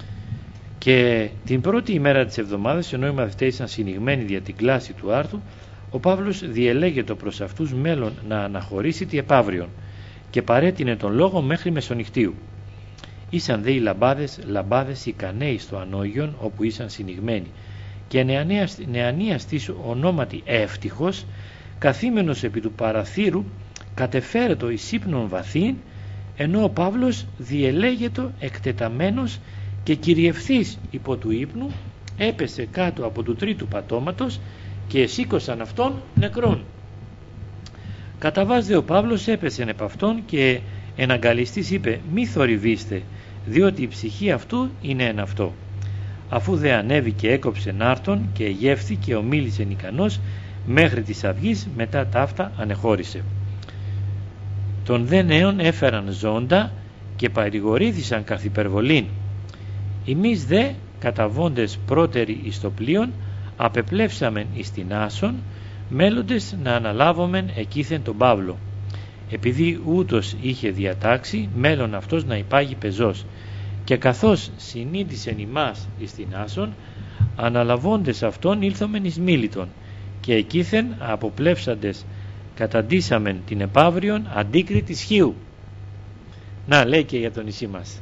Και την πρώτη ημέρα της εβδομάδας, ενώ οι μαθητές ήταν συνηγμένοι δια την κλάση του άρθου, ο Παύλος διελέγετο προς αυτούς μέλλον να αναχωρήσει τη επαύριον, και παρέτεινε τον λόγο μέχρι μεσονυχτίου. Ήσαν δε οι λαμπάδες, λαμπάδες ικανέοι στο ανώγιον όπου ήσαν συνηγμένοι, και νεανίας της ονόματι Εύτυχος, καθήμενος επί του παραθύρου, κατεφέρετο εις ύπνον βαθύν, ενώ ο Παύλος διελέγετο εκτεταμένος και κυριευθής υπό του ύπνου, έπεσε κάτω από του τρίτου πατώματος και εσήκωσαν αυτόν νεκρόν. Καταβάς δε ο Παύλος έπεσεν επ' αυτόν και εναγκαλιστής είπε, μη θορυβήστε, διότι η ψυχή αυτού είναι εν αυτό. Αφού δε ανέβη και έκοψε νάρτον και εγεύθη και ομίλησεν ικανός μέχρι της αυγής, μετά ταύτα ανεχώρησε. Τον δε νέον έφεραν ζώντα και παρηγορήθησαν καθ' υπερβολήν. Εμείς δε καταβόντες πρώτεροι εις το πλοίον απεπλεύσαμεν εις την Άσον, μέλλοντες να αναλάβομεν εκείθεν τον Παύλο, επειδή ούτως είχε διατάξει μέλλον αυτός να υπάγει πεζός. Και καθώς συνήντησεν ημάς εις την Άσον, αναλαβώντες αυτόν ήλθομεν εις Μίλητον, και εκείθεν αποπλεύσαντες καταντήσαμεν την επαύριον αντίκρι της Χίου. Να, λέει και για το νησί μας.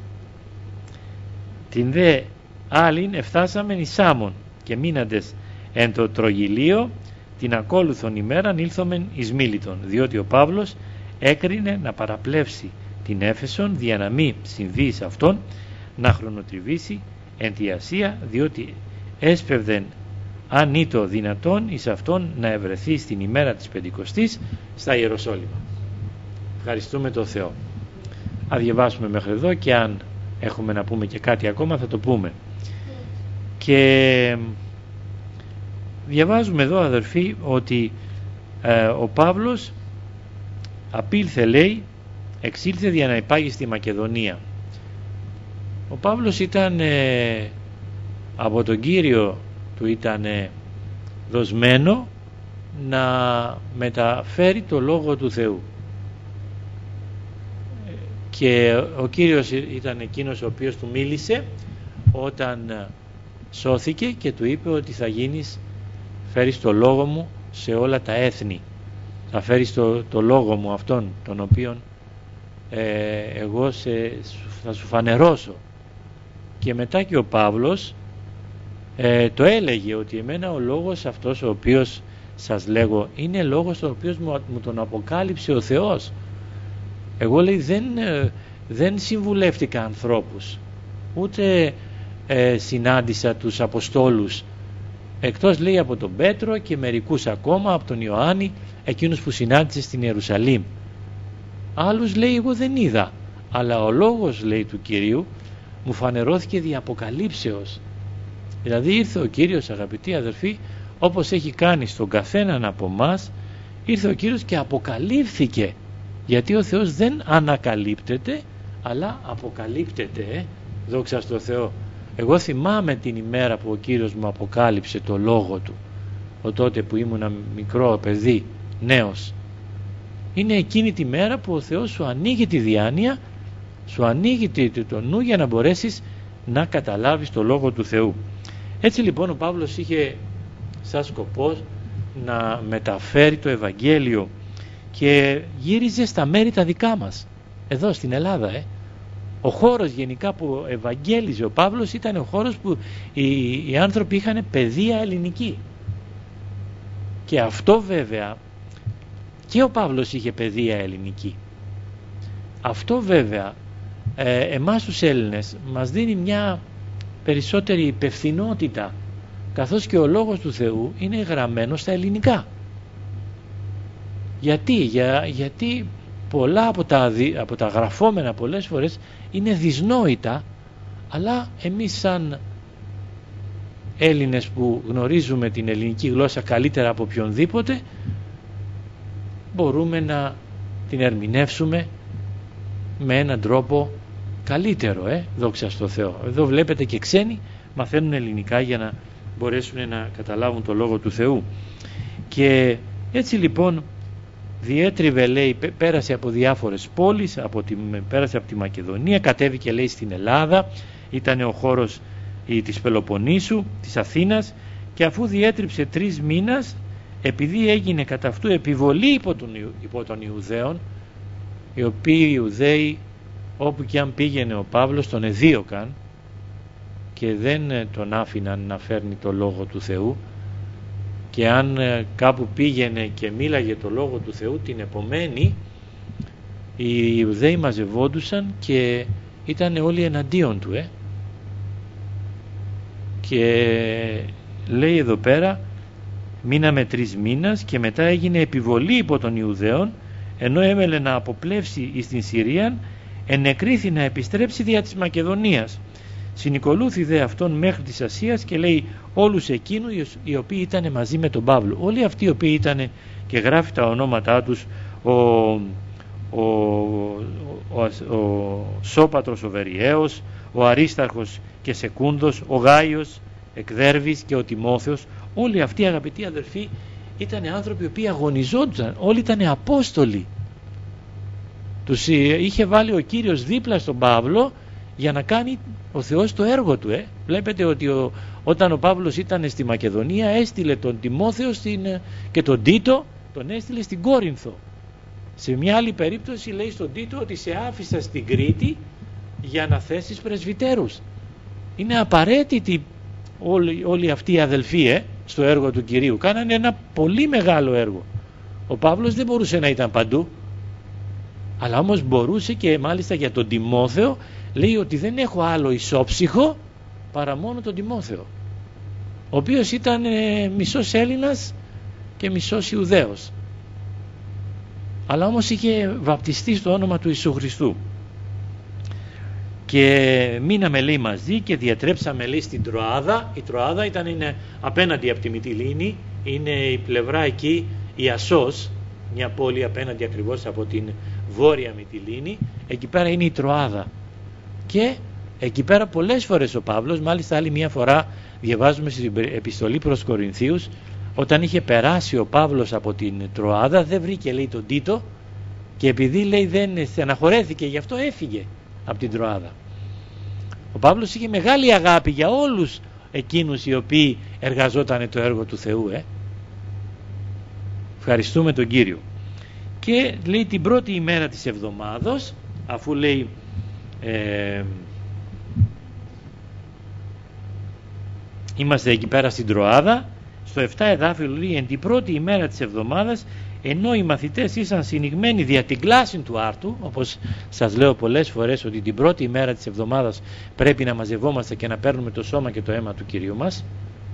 Την δε άλλην εφτάσαμεν εις Σάμον, και μείναντες εν το Τρογιλίο, την ακόλουθον ημέραν ήλθομεν εις Μίλητον, διότι ο Παύλος έκρινε να παραπλεύσει την Έφεσον, δια να μη συμβεί εις αυτόν να χρονοτριβήσει εν τη Ασία, διότι έσπευδεν αν ήτο δυνατόν εις αυτόν να ευρεθεί στην ημέρα της Πεντηκοστής στα Ιεροσόλυμα. Ευχαριστούμε τον Θεό. Θα διαβάσουμε μέχρι εδώ, και αν έχουμε να πούμε και κάτι ακόμα θα το πούμε. Και διαβάζουμε εδώ, αδερφοί, ότι ε, ο Παύλος απήλθε, λέει, εξήλθε για να υπάγει στη Μακεδονία. Ο Παύλος ήταν ε, από τον Κύριο του ήταν ε, δοσμένο να μεταφέρει το Λόγο του Θεού, και ο Κύριος ήταν εκείνος ο οποίος του μίλησε όταν σώθηκε και του είπε ότι θα γίνεις, φέρεις το Λόγο μου σε όλα τα έθνη, θα φέρεις το, το Λόγο μου αυτόν τον οποίον ε, εγώ σε, θα σου φανερώσω. Και μετά και ο Παύλος ε, το έλεγε ότι εμένα ο λόγος αυτός ο οποίος σας λέγω είναι λόγος τον οποίος μου, μου τον αποκάλυψε ο Θεός. Εγώ, λέει, δεν, δεν συμβουλεύτηκα ανθρώπους, ούτε ε, συνάντησα τους Αποστόλους, εκτός, λέει, από τον Πέτρο και μερικούς ακόμα, από τον Ιωάννη, εκείνους που συνάντησε στην Ιερουσαλήμ. Άλλους, λέει, εγώ δεν είδα, αλλά ο λόγος, λέει, του Κυρίου μου φανερώθηκε δι' αποκαλύψεως. Δηλαδή ήρθε ο Κύριος, αγαπητοί αδερφοί, όπως έχει κάνει στον καθέναν από μας, ήρθε ο Κύριος και αποκαλύφθηκε. Γιατί ο Θεός δεν ανακαλύπτεται, αλλά αποκαλύπτεται, ε? Δόξα στο Θεό. Εγώ θυμάμαι την ημέρα που ο Κύριος μου αποκάλυψε το Λόγο Του, ο τότε που ήμουν μικρό παιδί, νέος. Είναι εκείνη τη μέρα που ο Θεός σου ανοίγει τη διάνοια, σου ανοίγει το νου για να μπορέσεις να καταλάβεις το Λόγο του Θεού. Έτσι λοιπόν ο Παύλος είχε σαν σκοπό να μεταφέρει το Ευαγγέλιο και γύριζε στα μέρη τα δικά μας, εδώ στην Ελλάδα. Ε. Ο χώρος γενικά που ευαγγέλιζε ο Παύλος ήταν ο χώρος που οι, οι άνθρωποι είχαν παιδεία ελληνική. Και αυτό βέβαια, και ο Παύλος είχε παιδεία ελληνική. Αυτό βέβαια ε, εμάς τους Έλληνες μας δίνει μια περισσότερη υπευθυνότητα, καθώς και ο Λόγος του Θεού είναι γραμμένο στα ελληνικά. Γιατί, Για, γιατί πολλά από τα, από τα γραφόμενα πολλές φορές είναι δυσνόητα, αλλά εμείς σαν Έλληνες που γνωρίζουμε την ελληνική γλώσσα καλύτερα από οποιονδήποτε, μπορούμε να την ερμηνεύσουμε με έναν τρόπο καλύτερο, ε, δόξα στο Θεό. Εδώ βλέπετε και ξένοι μαθαίνουν ελληνικά για να μπορέσουν να καταλάβουν το Λόγο του Θεού. Και έτσι λοιπόν διέτριβε, λέει, πέρασε από διάφορες πόλεις, από τη, πέρασε από τη Μακεδονία, κατέβηκε, λέει, στην Ελλάδα, ήταν ο χώρος η, της Πελοποννήσου, της Αθήνας, και αφού διέτριψε τρεις μήνας, επειδή έγινε κατά αυτού επιβολή υπό τον, υπό των Ιουδαίων, οι οποίοι οι Ιουδαίοι όπου και αν πήγαινε ο Παύλος τον εδίωκαν και δεν τον άφηναν να φέρνει το Λόγο του Θεού, και αν κάπου πήγαινε και μίλαγε το Λόγο του Θεού, την επομένη οι Ιουδαίοι μαζευόντουσαν και ήταν όλοι εναντίον του. Ε. Και λέει εδώ πέρα, μείναμε τρεις μήνας και μετά έγινε επιβολή υπό των Ιουδαίων, ενώ έμελε να αποπλέψει εις την Συρία, ενεκρίθη να επιστρέψει δια της Μακεδονίας. Συνηκολούθη δε αυτόν μέχρι της Ασίας, και λέει όλους εκείνους οι οποίοι ήταν μαζί με τον Παύλο. Όλοι αυτοί οι οποίοι ήταν, και γράφει τα ονόματά τους, ο, ο, ο, ο, ο Σώπατρος ο Βεριαίος, ο Αρίσταρχος και Σεκούντος, ο Γάιος Εκδέρβης και ο Τιμόθεος. Όλοι αυτοί, αγαπητοί αδερφοί, ήταν άνθρωποι οι οποίοι αγωνιζόντουσαν, όλοι ήταν απόστολοι. Τους είχε βάλει ο Κύριος δίπλα στον Παύλο για να κάνει ο Θεός το έργο του. Ε. Βλέπετε ότι ο, όταν ο Παύλος ήταν στη Μακεδονία, έστειλε τον Τιμόθεο στην, και τον Τίτο τον έστειλε στην Κόρινθο. Σε μια άλλη περίπτωση λέει στον Τίτο ότι σε άφησα στην Κρήτη για να θέσεις πρεσβυτέρους. Είναι απαραίτητοι όλοι, όλοι αυτοί οι αδελφοί ε, στο έργο του Κυρίου. Κάνανε ένα πολύ μεγάλο έργο. Ο Παύλος δεν μπορούσε να ήταν παντού, αλλά όμως μπορούσε, και μάλιστα για τον Τιμόθεο λέει ότι δεν έχω άλλο ισόψυχο παρά μόνο τον Τιμόθεο, ο οποίος ήταν ε, μισός Έλληνας και μισός Ιουδαίος, αλλά όμως είχε βαπτιστεί στο όνομα του Ιησού Χριστού. και μείναμε λέει μαζί και διατρέψαμε λέει στην Τροάδα. Η Τροάδα ήταν είναι, απέναντι από τη Μυτιλήνη, είναι η πλευρά εκεί η Ασσός, μια πόλη απέναντι ακριβώς από την βόρεια Μυτιλήνη. Εκεί πέρα είναι η Τροάδα και εκεί πέρα πολλές φορές ο Παύλος, μάλιστα άλλη μια φορά διαβάζουμε στην επιστολή προς Κορινθίους, όταν είχε περάσει ο Παύλος από την Τροάδα δεν βρήκε λέει τον Τίτο και επειδή λέει δεν στεναχωρέθηκε, γι' αυτό έφυγε από την Τροάδα. Ο Παύλος είχε μεγάλη αγάπη για όλους εκείνους οι οποίοι εργαζόταν το έργο του Θεού. Ε. Ευχαριστούμε τον Κύριο. Και λέει την πρώτη ημέρα της εβδομάδος, αφού λέει ε, είμαστε εκεί πέρα στην Τροάδα, στο επτά εδάφιο λέει εν την πρώτη ημέρα της εβδομάδας, ενώ οι μαθητές ήσαν συνηγμένοι δια την κλάση του άρτου, όπως σας λέω πολλές φορές ότι την πρώτη ημέρα της εβδομάδας πρέπει να μαζευόμαστε και να παίρνουμε το σώμα και το αίμα του Κυρίου μας,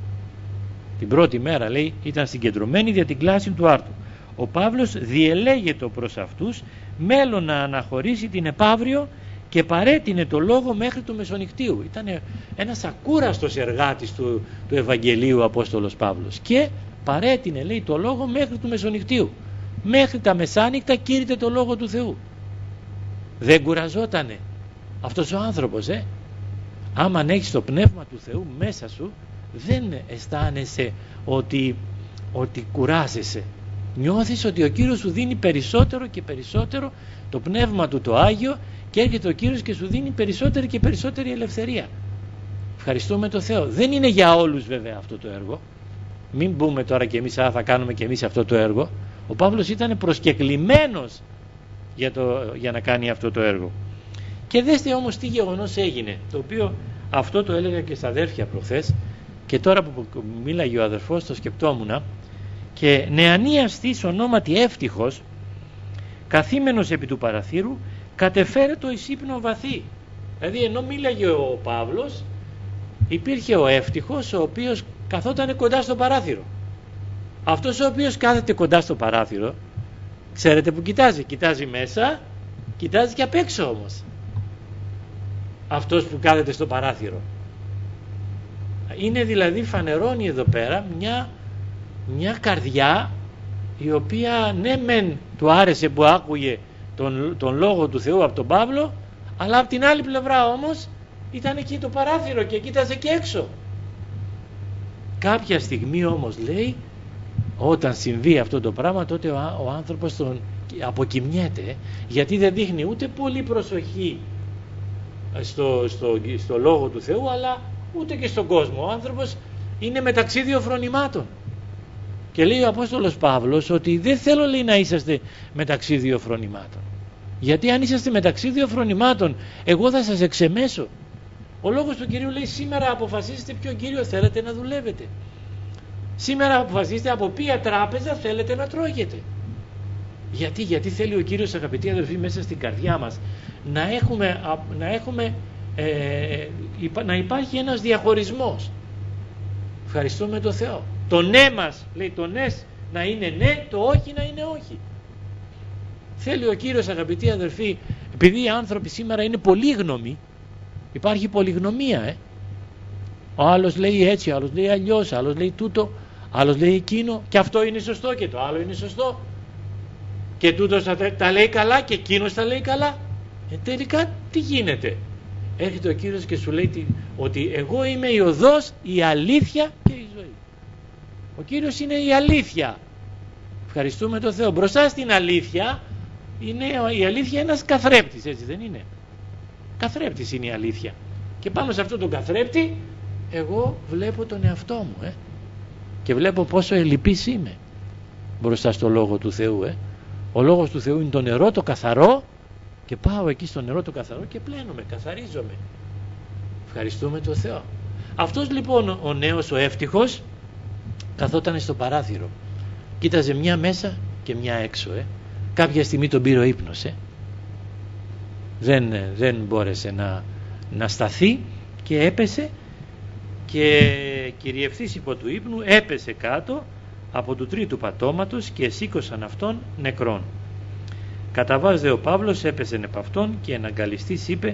την πρώτη μέρα λέει ήταν συγκεντρωμένοι δια την κλάση του άρτου. Ο Παύλος διελέγεται προς αυτούς μέλλον να αναχωρήσει την επαύριο και παρέτεινε το λόγο μέχρι του μεσονυχτίου. Ήταν ένας ακούραστος εργάτης του, του Ευαγγελίου ο Απόστολος Παύλος και παρέτεινε λέει το λόγο μέχρι του μεσονυχτίου. Μέχρι τα μεσάνυχτα κήρυτε το λόγο του Θεού. Δεν κουραζότανε αυτός ο άνθρωπος. Ε. Άμα έχεις το πνεύμα του Θεού μέσα σου δεν αισθάνεσαι ότι, ότι κουράζεσαι. Νιώθεις ότι ο Κύριος σου δίνει περισσότερο και περισσότερο το πνεύμα του το Άγιο και έρχεται ο Κύριος και σου δίνει περισσότερη και περισσότερη ελευθερία. Ευχαριστούμε τον Θεό. Δεν είναι για όλους βέβαια αυτό το έργο. Μην μπούμε τώρα και εμείς α, θα κάνουμε και εμείς αυτό το έργο. Ο Παύλος ήταν προσκεκλημένος για, το, για να κάνει αυτό το έργο. Και δέστε όμως τι γεγονός έγινε, το οποίο αυτό το έλεγα και στα αδέρφια προχθές και τώρα που μίλαγε ο αδερφός το σκεπτόμουνα. Και νεανίαστης ονόματι Εύτυχος, καθήμενος επί του παραθύρου, κατεφέρετο εις ύπνο βαθύ. Δηλαδή ενώ μίλαγε ο Παύλος, υπήρχε ο Εύτυχος ο οποίος καθόταν κοντά στο παράθυρο. Αυτός ο οποίος κάθεται κοντά στο παράθυρο, ξέρετε που κοιτάζει, κοιτάζει μέσα, κοιτάζει και απ' έξω όμως. Αυτός που κάθεται στο παράθυρο. Είναι δηλαδή φανερώνει εδώ πέρα μια μια καρδιά η οποία ναι μεν του άρεσε που άκουγε τον, τον λόγο του Θεού από τον Παύλο, αλλά από την άλλη πλευρά όμως ήταν εκεί το παράθυρο και κοίταζε και έξω. Κάποια στιγμή όμως λέει, όταν συμβεί αυτό το πράγμα, τότε ο, ο άνθρωπος τον αποκοιμιέται, γιατί δεν δείχνει ούτε πολύ προσοχή στο, στο, στο λόγο του Θεού, αλλά ούτε και στον κόσμο. Ο άνθρωπος είναι μεταξύ δύο φρονημάτων. Και λέει ο Απόστολος Παύλος ότι δεν θέλω λέει να είσαστε μεταξύ δύο φρονημάτων. Γιατί αν είσαστε μεταξύ δύο φρονημάτων, εγώ θα σας εξεμέσω. Ο λόγος του Κυρίου λέει σήμερα αποφασίστε ποιο Κύριο θέλετε να δουλεύετε. Σήμερα αποφασίστε από ποια τράπεζα θέλετε να τρώγετε. Γιατί, γιατί θέλει ο Κύριος, αγαπητοί αδελφοί, μέσα στην καρδιά μας να έχουμε, να, έχουμε ε, να υπάρχει ένας διαχωρισμός. Ευχαριστούμε τον Θεό. Το ναι μας, λέει το ναι να είναι ναι, το όχι να είναι όχι. Θέλει ο Κύριος, αγαπητοί αδελφοί, επειδή οι άνθρωποι σήμερα είναι πολύγνωμοι, υπάρχει πολυγνωμία, ε. Ο άλλος λέει έτσι, ο άλλος λέει αλλιώς, ο άλλος λέει τούτο, ο άλλος λέει εκείνο, και αυτό είναι σωστό και το άλλο είναι σωστό. Και τούτος τα λέει καλά και εκείνος τα λέει καλά. Ε, τελικά τι γίνεται? Έρχεται ο Κύριος και σου λέει ότι εγώ είμαι η οδός, η αλήθεια και η ζωή. Ο Κύριος είναι η αλήθεια. Ευχαριστούμε τον Θεό. Μπροστά στην αλήθεια είναι η αλήθεια ένας καθρέπτης, έτσι δεν είναι? Καθρέπτης είναι η αλήθεια. Και πάνω σε αυτόν τον καθρέπτη εγώ βλέπω τον εαυτό μου, ε? Και βλέπω πόσο ελλειπής είμαι μπροστά στο Λόγο του Θεού, ε? Ο Λόγος του Θεού είναι το νερό το καθαρό και πάω εκεί στο νερό το καθαρό και πλένομαι, καθαρίζομαι. Ευχαριστούμε τον Θεό. Αυτός λοιπόν ο νέος ο εύτυχος καθόταν στο παράθυρο, κοίταζε μια μέσα και μια έξω, ε. Κάποια στιγμή τον πήρε ο ύπνος, ε. δεν, δεν μπόρεσε να, να σταθεί και έπεσε και κυριευθής υπό του ύπνου έπεσε κάτω από του τρίτου πατώματος και σήκωσαν αυτόν νεκρόν. Καταβάς δε ο Παύλος έπεσε επ' αυτόν και εναγκαλιστής είπε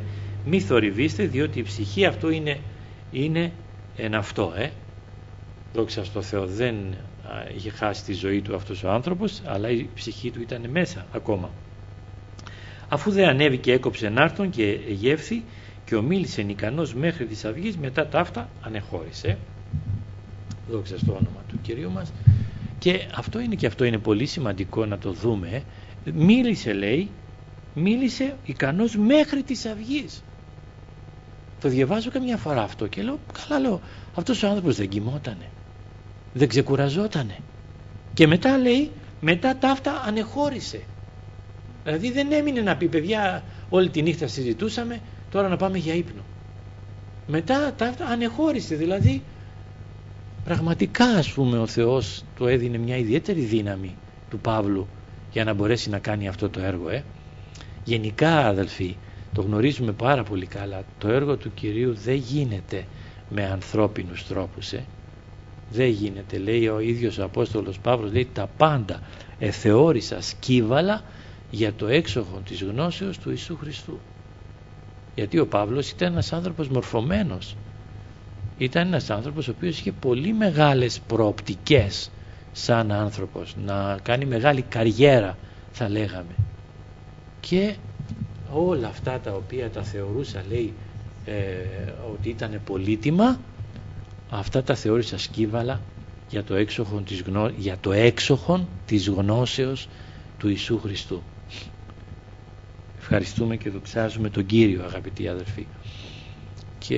μη θορυβήστε, διότι η ψυχή αυτό είναι, είναι ένα αυτό, ε. Δόξα στο Θεό, δεν α, είχε χάσει τη ζωή του αυτός ο άνθρωπος, αλλά η ψυχή του ήταν μέσα ακόμα. Αφού δε ανέβηκε, έκοψε νάρτον και γεύθη και ομίλησε ικανός μέχρι της αυγής, μετά ταύτα ανεχώρησε. Δόξα στο όνομα του Κυρίου μας. Και αυτό είναι και αυτό είναι πολύ σημαντικό να το δούμε. Μίλησε, λέει, μίλησε ικανός μέχρι της αυγής. Το διαβάζω καμιά φορά αυτό και λέω, καλά, λέω, αυτός ο άνθρωπος δεν κοιμότανε, δεν ξεκουραζότανε. Και μετά λέει, μετά ταύτα ανεχώρησε. Δηλαδή δεν έμεινε να πει, παιδιά, όλη τη νύχτα συζητούσαμε, τώρα να πάμε για ύπνο. Μετά ταύτα ανεχώρησε, δηλαδή πραγματικά, ας πούμε, ο Θεός του έδινε μια ιδιαίτερη δύναμη του Παύλου για να μπορέσει να κάνει αυτό το έργο. Ε. Γενικά, αδελφοί, το γνωρίζουμε πάρα πολύ καλά, το έργο του Κυρίου δεν γίνεται με ανθρώπινους τρόπους. Ε. Δεν γίνεται, λέει ο ίδιος ο Απόστολος Παύλος, λέει, τα πάντα εθεώρησα σκύβαλα για το έξοχο της γνώσεως του Ιησού Χριστού. Γιατί ο Παύλος ήταν ένας άνθρωπος μορφωμένος. Ήταν ένας άνθρωπος ο οποίος είχε πολύ μεγάλες προοπτικές σαν άνθρωπος, να κάνει μεγάλη καριέρα, θα λέγαμε. Και όλα αυτά τα οποία τα θεωρούσα, λέει, ε, ότι ήταν πολύτιμα, αυτά τα θεώρησα σκύβαλα για το έξοχον της, γνώ... για το έξοχον της γνώσεως του Ιησού Χριστού. Ευχαριστούμε και δοξάζουμε τον Κύριο, αγαπητοί αδελφοί. Και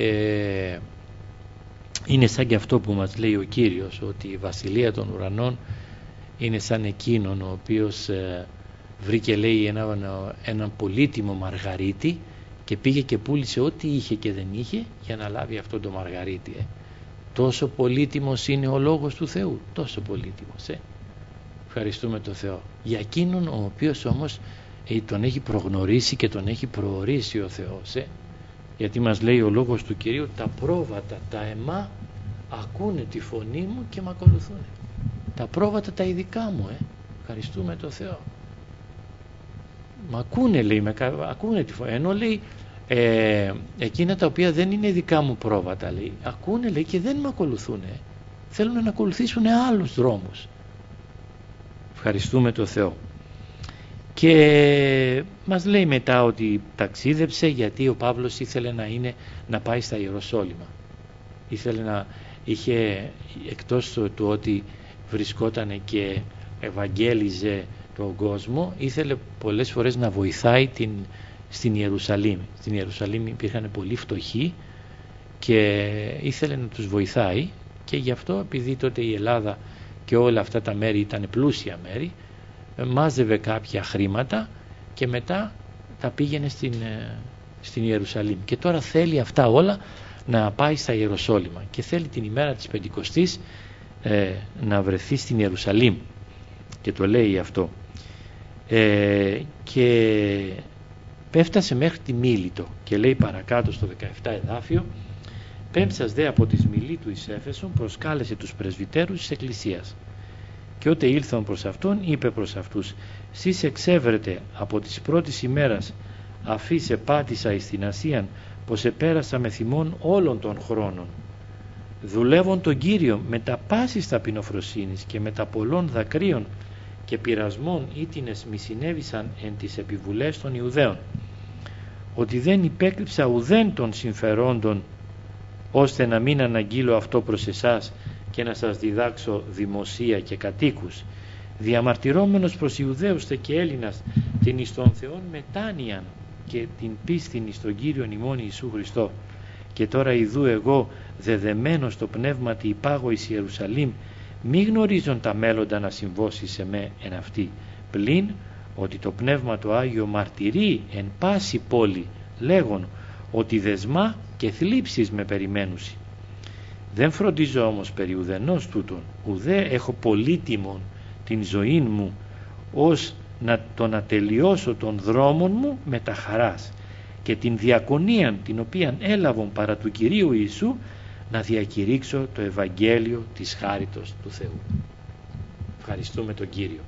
είναι σαν και αυτό που μας λέει ο Κύριος, ότι η βασιλεία των ουρανών είναι σαν εκείνον ο οποίος ε, βρήκε, λέει, έναν ένα πολύτιμο μαργαρίτη και πήγε και πούλησε ό,τι είχε και δεν είχε για να λάβει αυτό το μαργαρίτη. Ε. Τόσο πολύτιμος είναι ο Λόγος του Θεού, τόσο πολύτιμος. Ε. Ευχαριστούμε τον Θεό. Για εκείνον ο οποίος όμως ε, τον έχει προγνωρίσει και τον έχει προορίσει ο Θεός. Ε. Γιατί μας λέει ο Λόγος του Κυρίου, τα πρόβατα, τα αιμά ακούνε τη φωνή μου και με ακολουθούν. Τα πρόβατα τα ειδικά μου, ε. Ευχαριστούμε τον Θεό. Μ' ακούνε, λέει, με, ακούνε τη φωνή. Ενώ, λέει, ε, εκείνα τα οποία δεν είναι δικά μου πρόβατα, λέει, ακούνε, λέει, και δεν με ακολουθούν. Ε. Θέλουν να ακολουθήσουν άλλους δρόμους. Ευχαριστούμε τον Θεό. Και μας λέει μετά ότι ταξίδεψε, γιατί ο Παύλος ήθελε να, είναι, να πάει στα Ιεροσόλυμα. Ήθελε να είχε, εκτός του, του ότι βρισκόταν και ευαγγέλιζε τον κόσμο, ήθελε πολλές φορές να βοηθάει την, στην Ιερουσαλήμ. Στην Ιερουσαλήμ υπήρχαν πολύ φτωχοί και ήθελε να τους βοηθάει, και γι' αυτό, επειδή τότε η Ελλάδα και όλα αυτά τα μέρη ήταν πλούσια μέρη, μάζευε κάποια χρήματα και μετά τα πήγαινε στην, στην Ιερουσαλήμ. Και τώρα θέλει αυτά όλα να πάει στα Ιεροσόλυμα και θέλει την ημέρα της Πεντηκοστής ε, να βρεθεί στην Ιερουσαλήμ, και το λέει αυτό. Ε, και πέφτασε μέχρι τη Μίλητο και λέει παρακάτω στο δεκαεπτά εδάφιο, πέμψας δε από της Μιλήτου εις Έφεσον προσκάλεσε τους πρεσβυτέρους της Εκκλησίας. Και ότε ήλθαν προς αυτόν, είπε προς αυτούς, σεις εξέβρετε από της πρώτης ημέρας αφής επάτησα εις την Ασίαν, πως επέρασα με θυμών όλων των χρόνων, δουλεύων τον Κύριο με τα πάσης ταπεινοφροσύνης και με τα πολλών δακρύων και πειρασμών ήτινες μη συνέβησαν εν τις επιβουλές των Ιουδαίων, ότι δεν υπέκλειψα ουδέν των συμφερόντων, ώστε να μην αναγγείλω αυτό προς εσάς και να σας διδάξω δημοσία και κατοίκους, διαμαρτυρόμενος προς Ιουδαίους και Έλληνας την εις των Θεών μετάνοιαν και την πίστην εις τον Κύριον ημών Ιησού Χριστό. Και τώρα ιδού εγώ, δεδεμένος στο πνεύματι υπάγω εις Ιερουσαλήμ, μη γνωρίζον τα μέλλοντα να συμβώσει σε με εν αυτή, πλην ότι το Πνεύμα το Άγιο μαρτυρεί εν πάση πόλη, λέγον ότι δεσμά και θλίψεις με περιμένουσι. Δεν φροντίζω όμως περί ουδενός τούτον, ουδέ έχω πολύτιμον την ζωή μου, ως να το να τελειώσω των δρόμων μου με τα χαράς, και την διακονίαν την οποίαν έλαβον παρά του Κυρίου Ιησού, να διακηρύξω το Ευαγγέλιο της χάριτος του Θεού. Ευχαριστούμε τον Κύριο.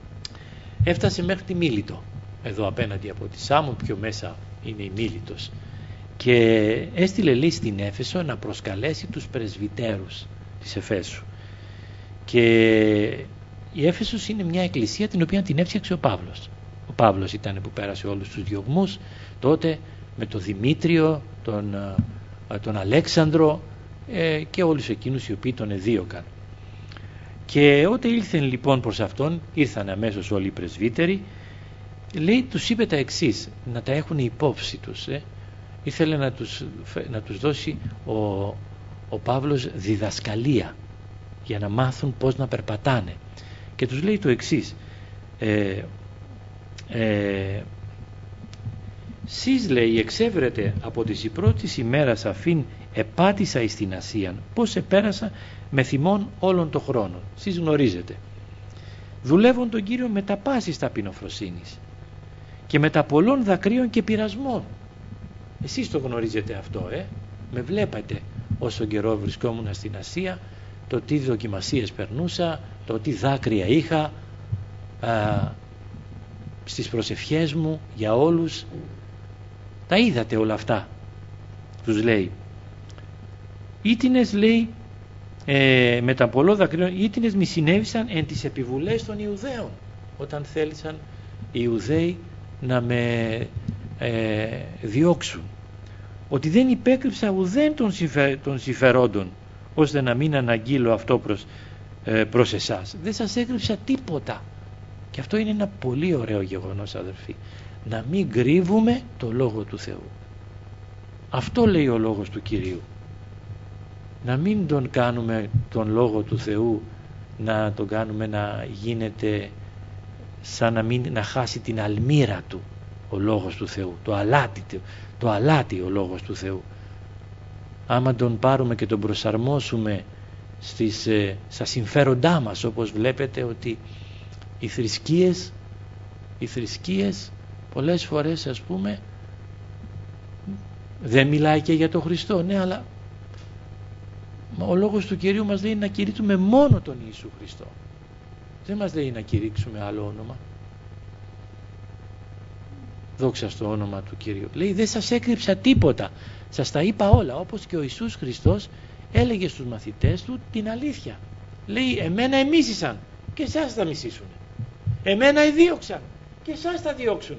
Έφτασε μέχρι τη Μίλητο, εδώ απέναντι από τη Σάμο, πιο μέσα είναι η Μίλητος. και έστειλε, λέει, στην Έφεσο να προσκαλέσει τους πρεσβυτέρους της Εφέσου. Και η Έφεσος είναι μια εκκλησία την οποία την έφτιαξε ο Παύλος. Ο Παύλος ήταν που πέρασε όλους τους διωγμούς τότε με τον Δημήτριο, τον, τον Αλέξανδρο ε, και όλους εκείνους οι οποίοι τον εδίωκαν. Και όταν ήλθαν λοιπόν προς αυτόν, ήρθαν αμέσως όλοι οι πρεσβύτεροι, λέει, τους είπε τα εξής, να τα έχουν υπόψη τους. Ε. Ήθελε να τους, να τους δώσει ο, ο Παύλος διδασκαλία για να μάθουν πώς να περπατάνε. Και τους λέει το εξής, ε, ε, «Σεις, λέει, εξέβρετε από τις πρώτης ημέρας αφήν επάτησα εις την Ασίαν, πώς επέρασα με θυμών όλων των χρόνων. Σεις γνωρίζετε. Δουλεύουν τον Κύριο με τα πάσης ταπεινοφροσύνης και με τα πολλών δακρύων και πειρασμών». Εσείς το γνωρίζετε αυτό, ε? Με βλέπατε όσο καιρό βρισκόμουν στην Ασία, το τι δοκιμασίες περνούσα, το τι δάκρυα είχα α, στις προσευχές μου για όλους. Τα είδατε όλα αυτά, τους λέει. Ήτινες, λέει, ε, με τα πολλών δακρύων, ήτινες μη συνέβησαν εν τις επιβουλές των Ιουδαίων, όταν θέλησαν οι Ιουδαίοι να με ε, διώξουν, ότι δεν υπέκρυψα ουδέν των, συμφε, των συμφερόντων, ώστε να μην αναγγείλω αυτό προς, ε, προς εσάς. Δεν σας έκρυψα τίποτα. Και αυτό είναι ένα πολύ ωραίο γεγονός, αδερφοί, να μην κρύβουμε το Λόγο του Θεού. Αυτό λέει ο Λόγος του Κυρίου. Να μην τον κάνουμε τον Λόγο του Θεού, να τον κάνουμε να γίνεται σαν να, μην, να χάσει την αλμύρα του ο Λόγος του Θεού, το αλάτι, το αλάτι ο Λόγος του Θεού. Άμα τον πάρουμε και τον προσαρμόσουμε στις, ε, στα συμφέροντά μας, όπως βλέπετε ότι οι θρησκείες, οι θρησκείες πολλές φορές, ας πούμε, δεν μιλάει και για τον Χριστό, ναι, αλλά ο Λόγος του Κυρίου μας λέει να κηρύττουμε μόνο τον Ιησού Χριστό. Δεν μας λέει να κηρύξουμε άλλο όνομα. Δόξα στο όνομα του Κυρίου. Λέει, δεν σας έκρυψα τίποτα, σας τα είπα όλα, όπως και ο Ιησούς Χριστός έλεγε στους μαθητές του την αλήθεια. Λέει, εμένα εμίσησαν και εσάς θα μισήσουν. Εμένα εδίωξαν και εσάς θα διώξουν.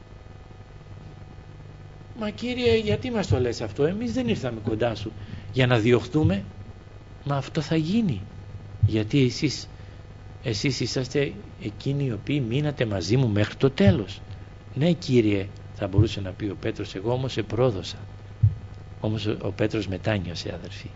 Μα Κύριε, γιατί μας το λες αυτό? Εμείς δεν ήρθαμε κοντά σου για να διωχθούμε. Μα αυτό θα γίνει, γιατί εσείς εσείς είσαστε εκείνοι οι οποίοι μείνατε μαζί μου μέχρι το τέλος. Ναι, Κύριε, θα μπορούσε να πει ο Πέτρος, εγώ όμως επρόδωσα. Όμως ο Πέτρος μετάνιωσε, αδερφοί.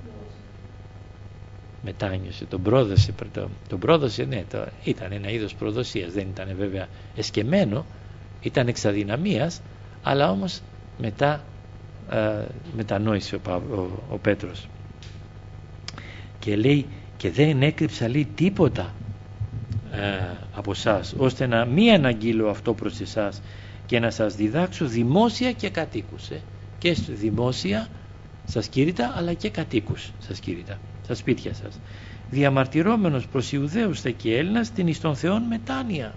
Μετάνιωσε, τον πρόδωσε, τον, τον πρόδωσε, ναι, το, ήταν ένα είδος προδοσίας, δεν ήταν βέβαια εσκεμμένο, ήταν εξ αδυναμίας, αλλά όμως μετά ε, μετανόησε ο, ο, ο Πέτρος. Και λέει, και δεν έκρυψα, λέει, τίποτα ε, από εσάς, ώστε να μην αναγγείλω αυτό προς εσάς και να σας διδάξω δημόσια και κατοίκους. Ε. Και δημόσια σας κήρυτα, αλλά και κατοίκους σας κήρυτα, στα σπίτια σας. Διαμαρτυρώμενος προς Ιουδαίους τε και Έλληνας την εις των Θεών μετάνοια.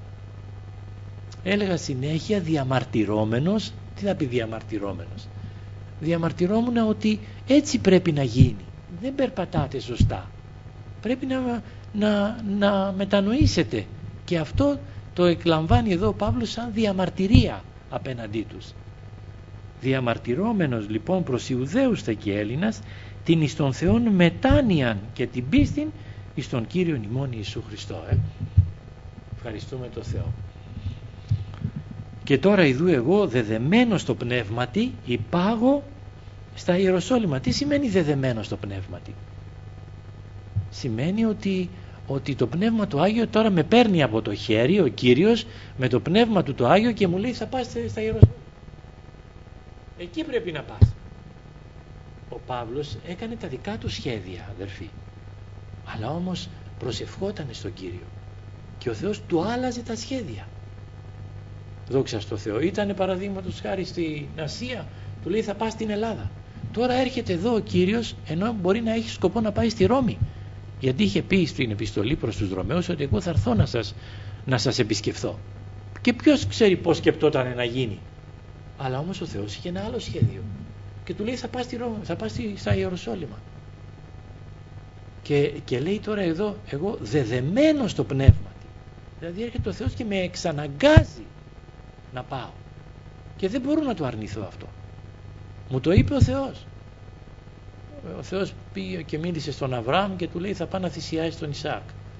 Έλεγα συνέχεια διαμαρτυρώμενος. Τι θα πει διαμαρτυρώμενος? Διαμαρτυρόμουν ότι έτσι πρέπει να γίνει. Δεν περπατάτε σωστά. Πρέπει να, να, να μετανοήσετε. Και αυτό το εκλαμβάνει εδώ ο Παύλος σαν διαμαρτυρία απέναντί τους. Διαμαρτυρώμενος λοιπόν προς Ιουδαίους τε και Έλληνας την εις των Θεών μετάνοιαν και την πίστην εις τον Κύριον ημών Ιησού Χριστό. Ε. Ευχαριστούμε το Θεό. Και τώρα ειδού εγώ δεδεμένος στο πνεύματι υπάγω στα Ιεροσόλυμα. Τι σημαίνει δεδεμένος στο πνεύματι? Σημαίνει ότι, ότι το πνεύμα του Άγιο τώρα με παίρνει από το χέρι ο Κύριος με το πνεύμα του το Άγιο και μου λέει θα πας στα Ιεροσόλυμα. Εκεί πρέπει να πας. Ο Παύλος έκανε τα δικά του σχέδια, αδερφοί, αλλά όμως προσευχόταν στον Κύριο και ο Θεός του άλλαζε τα σχέδια. Δόξα στο Θεό. Ήτανε παραδείγματος χάρη στην Ασία, του λέει θα πας στην Ελλάδα. Τώρα έρχεται εδώ ο Κύριος, ενώ μπορεί να έχει σκοπό να πάει στη Ρώμη, γιατί είχε πει στην επιστολή προς τους Ρωμαίους ότι εγώ θα έρθω να σας, να σας επισκεφθώ. Και ποιος ξέρει πώς σκεπτόταν να γίνει? Αλλά όμως ο Θεός είχε ένα άλλο σχέδιο. και του λέει θα πας, στη Ρώμη, θα πας στη, στα Ιεροσόλυμα. Και, και λέει τώρα εδώ, εγώ δεδεμένος στο πνεύμα, δηλαδή έρχεται ο Θεός και με εξαναγκάζει να πάω και δεν μπορώ να το αρνηθώ αυτό. Μου το είπε ο Θεός. Ο Θεός πήγε και μίλησε στον Αβραάμ και του λέει θα πάει να θυσιάσει τον Ισαάκ.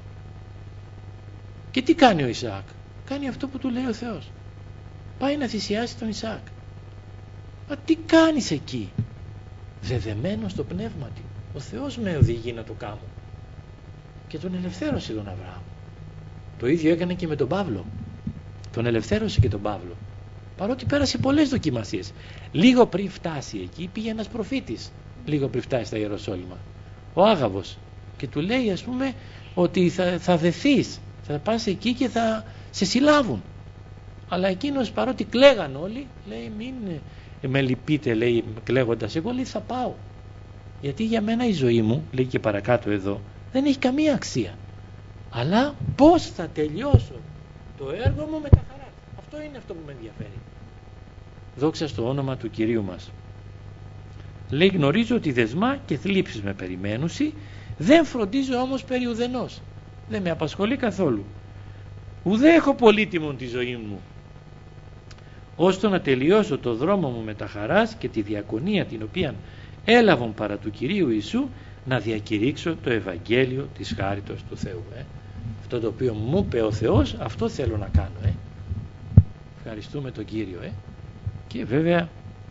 Και τι κάνει ο Ισαάκ? Κάνει αυτό που του λέει ο Θεός. Πάει να θυσιάσει τον Ισαάκ. Μα τι κάνεις εκεί? Δεδεμένο στο πνεύμα του. Ο Θεός με οδηγεί να το κάνω. Και τον ελευθέρωσε τον Αβραάμ. Το ίδιο έκανε και με τον Παύλο. Τον ελευθέρωσε και τον Παύλο. Παρότι πέρασε πολλές δοκιμασίες. Λίγο πριν φτάσει εκεί πήγε ένας προφήτης. Λίγο πριν φτάσει στα Ιεροσόλυμα. Ο Άγαβος. Και του λέει ας πούμε ότι θα, θα δεθείς. Θα πας εκεί και θα σε συλλάβουν. Αλλά εκείνος παρότι κλαίγαν όλοι, λέει μην με λυπείτε, λέει κλαίγοντας, εγώ λέει θα πάω. Γιατί για μένα η ζωή μου, λέει και παρακάτω εδώ, δεν έχει καμία αξία. Αλλά πώς θα τελειώσω το έργο μου με τα χαρά. Αυτό είναι αυτό που με ενδιαφέρει. Δόξα στο όνομα του Κυρίου μας. Λέει γνωρίζω ότι δεσμά και θλίψεις με περιμένουσι, δεν φροντίζω όμως περί ουδενός. Δεν με απασχολεί καθόλου. Ουδέ έχω πολύτιμον τη ζωή μου, ώστε να τελειώσω το δρόμο μου με τα χαράς και τη διακονία την οποία έλαβον παρά του Κυρίου Ιησού, να διακηρύξω το Ευαγγέλιο της χάριτος του Θεού. Ε. Αυτό το οποίο μου είπε ο Θεός, αυτό θέλω να κάνω. Ε. Ευχαριστούμε τον Κύριο. Ε. Και βέβαια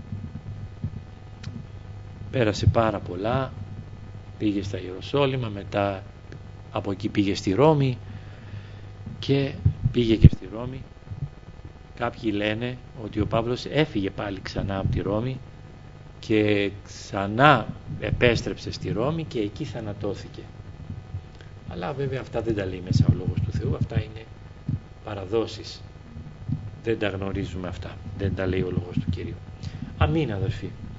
πέρασε πάρα πολλά, πήγε στα Ιεροσόλυμα, μετά από εκεί πήγε στη Ρώμη και πήγε και στη Ρώμη. Κάποιοι λένε ότι ο Παύλος έφυγε πάλι ξανά από τη Ρώμη και ξανά επέστρεψε στη Ρώμη και εκεί θανατώθηκε. Αλλά βέβαια αυτά δεν τα λέει μέσα ο Λόγος του Θεού, αυτά είναι παραδόσεις. Δεν τα γνωρίζουμε αυτά, δεν τα λέει ο Λόγος του Κυρίου. Αμήν αδερφοί.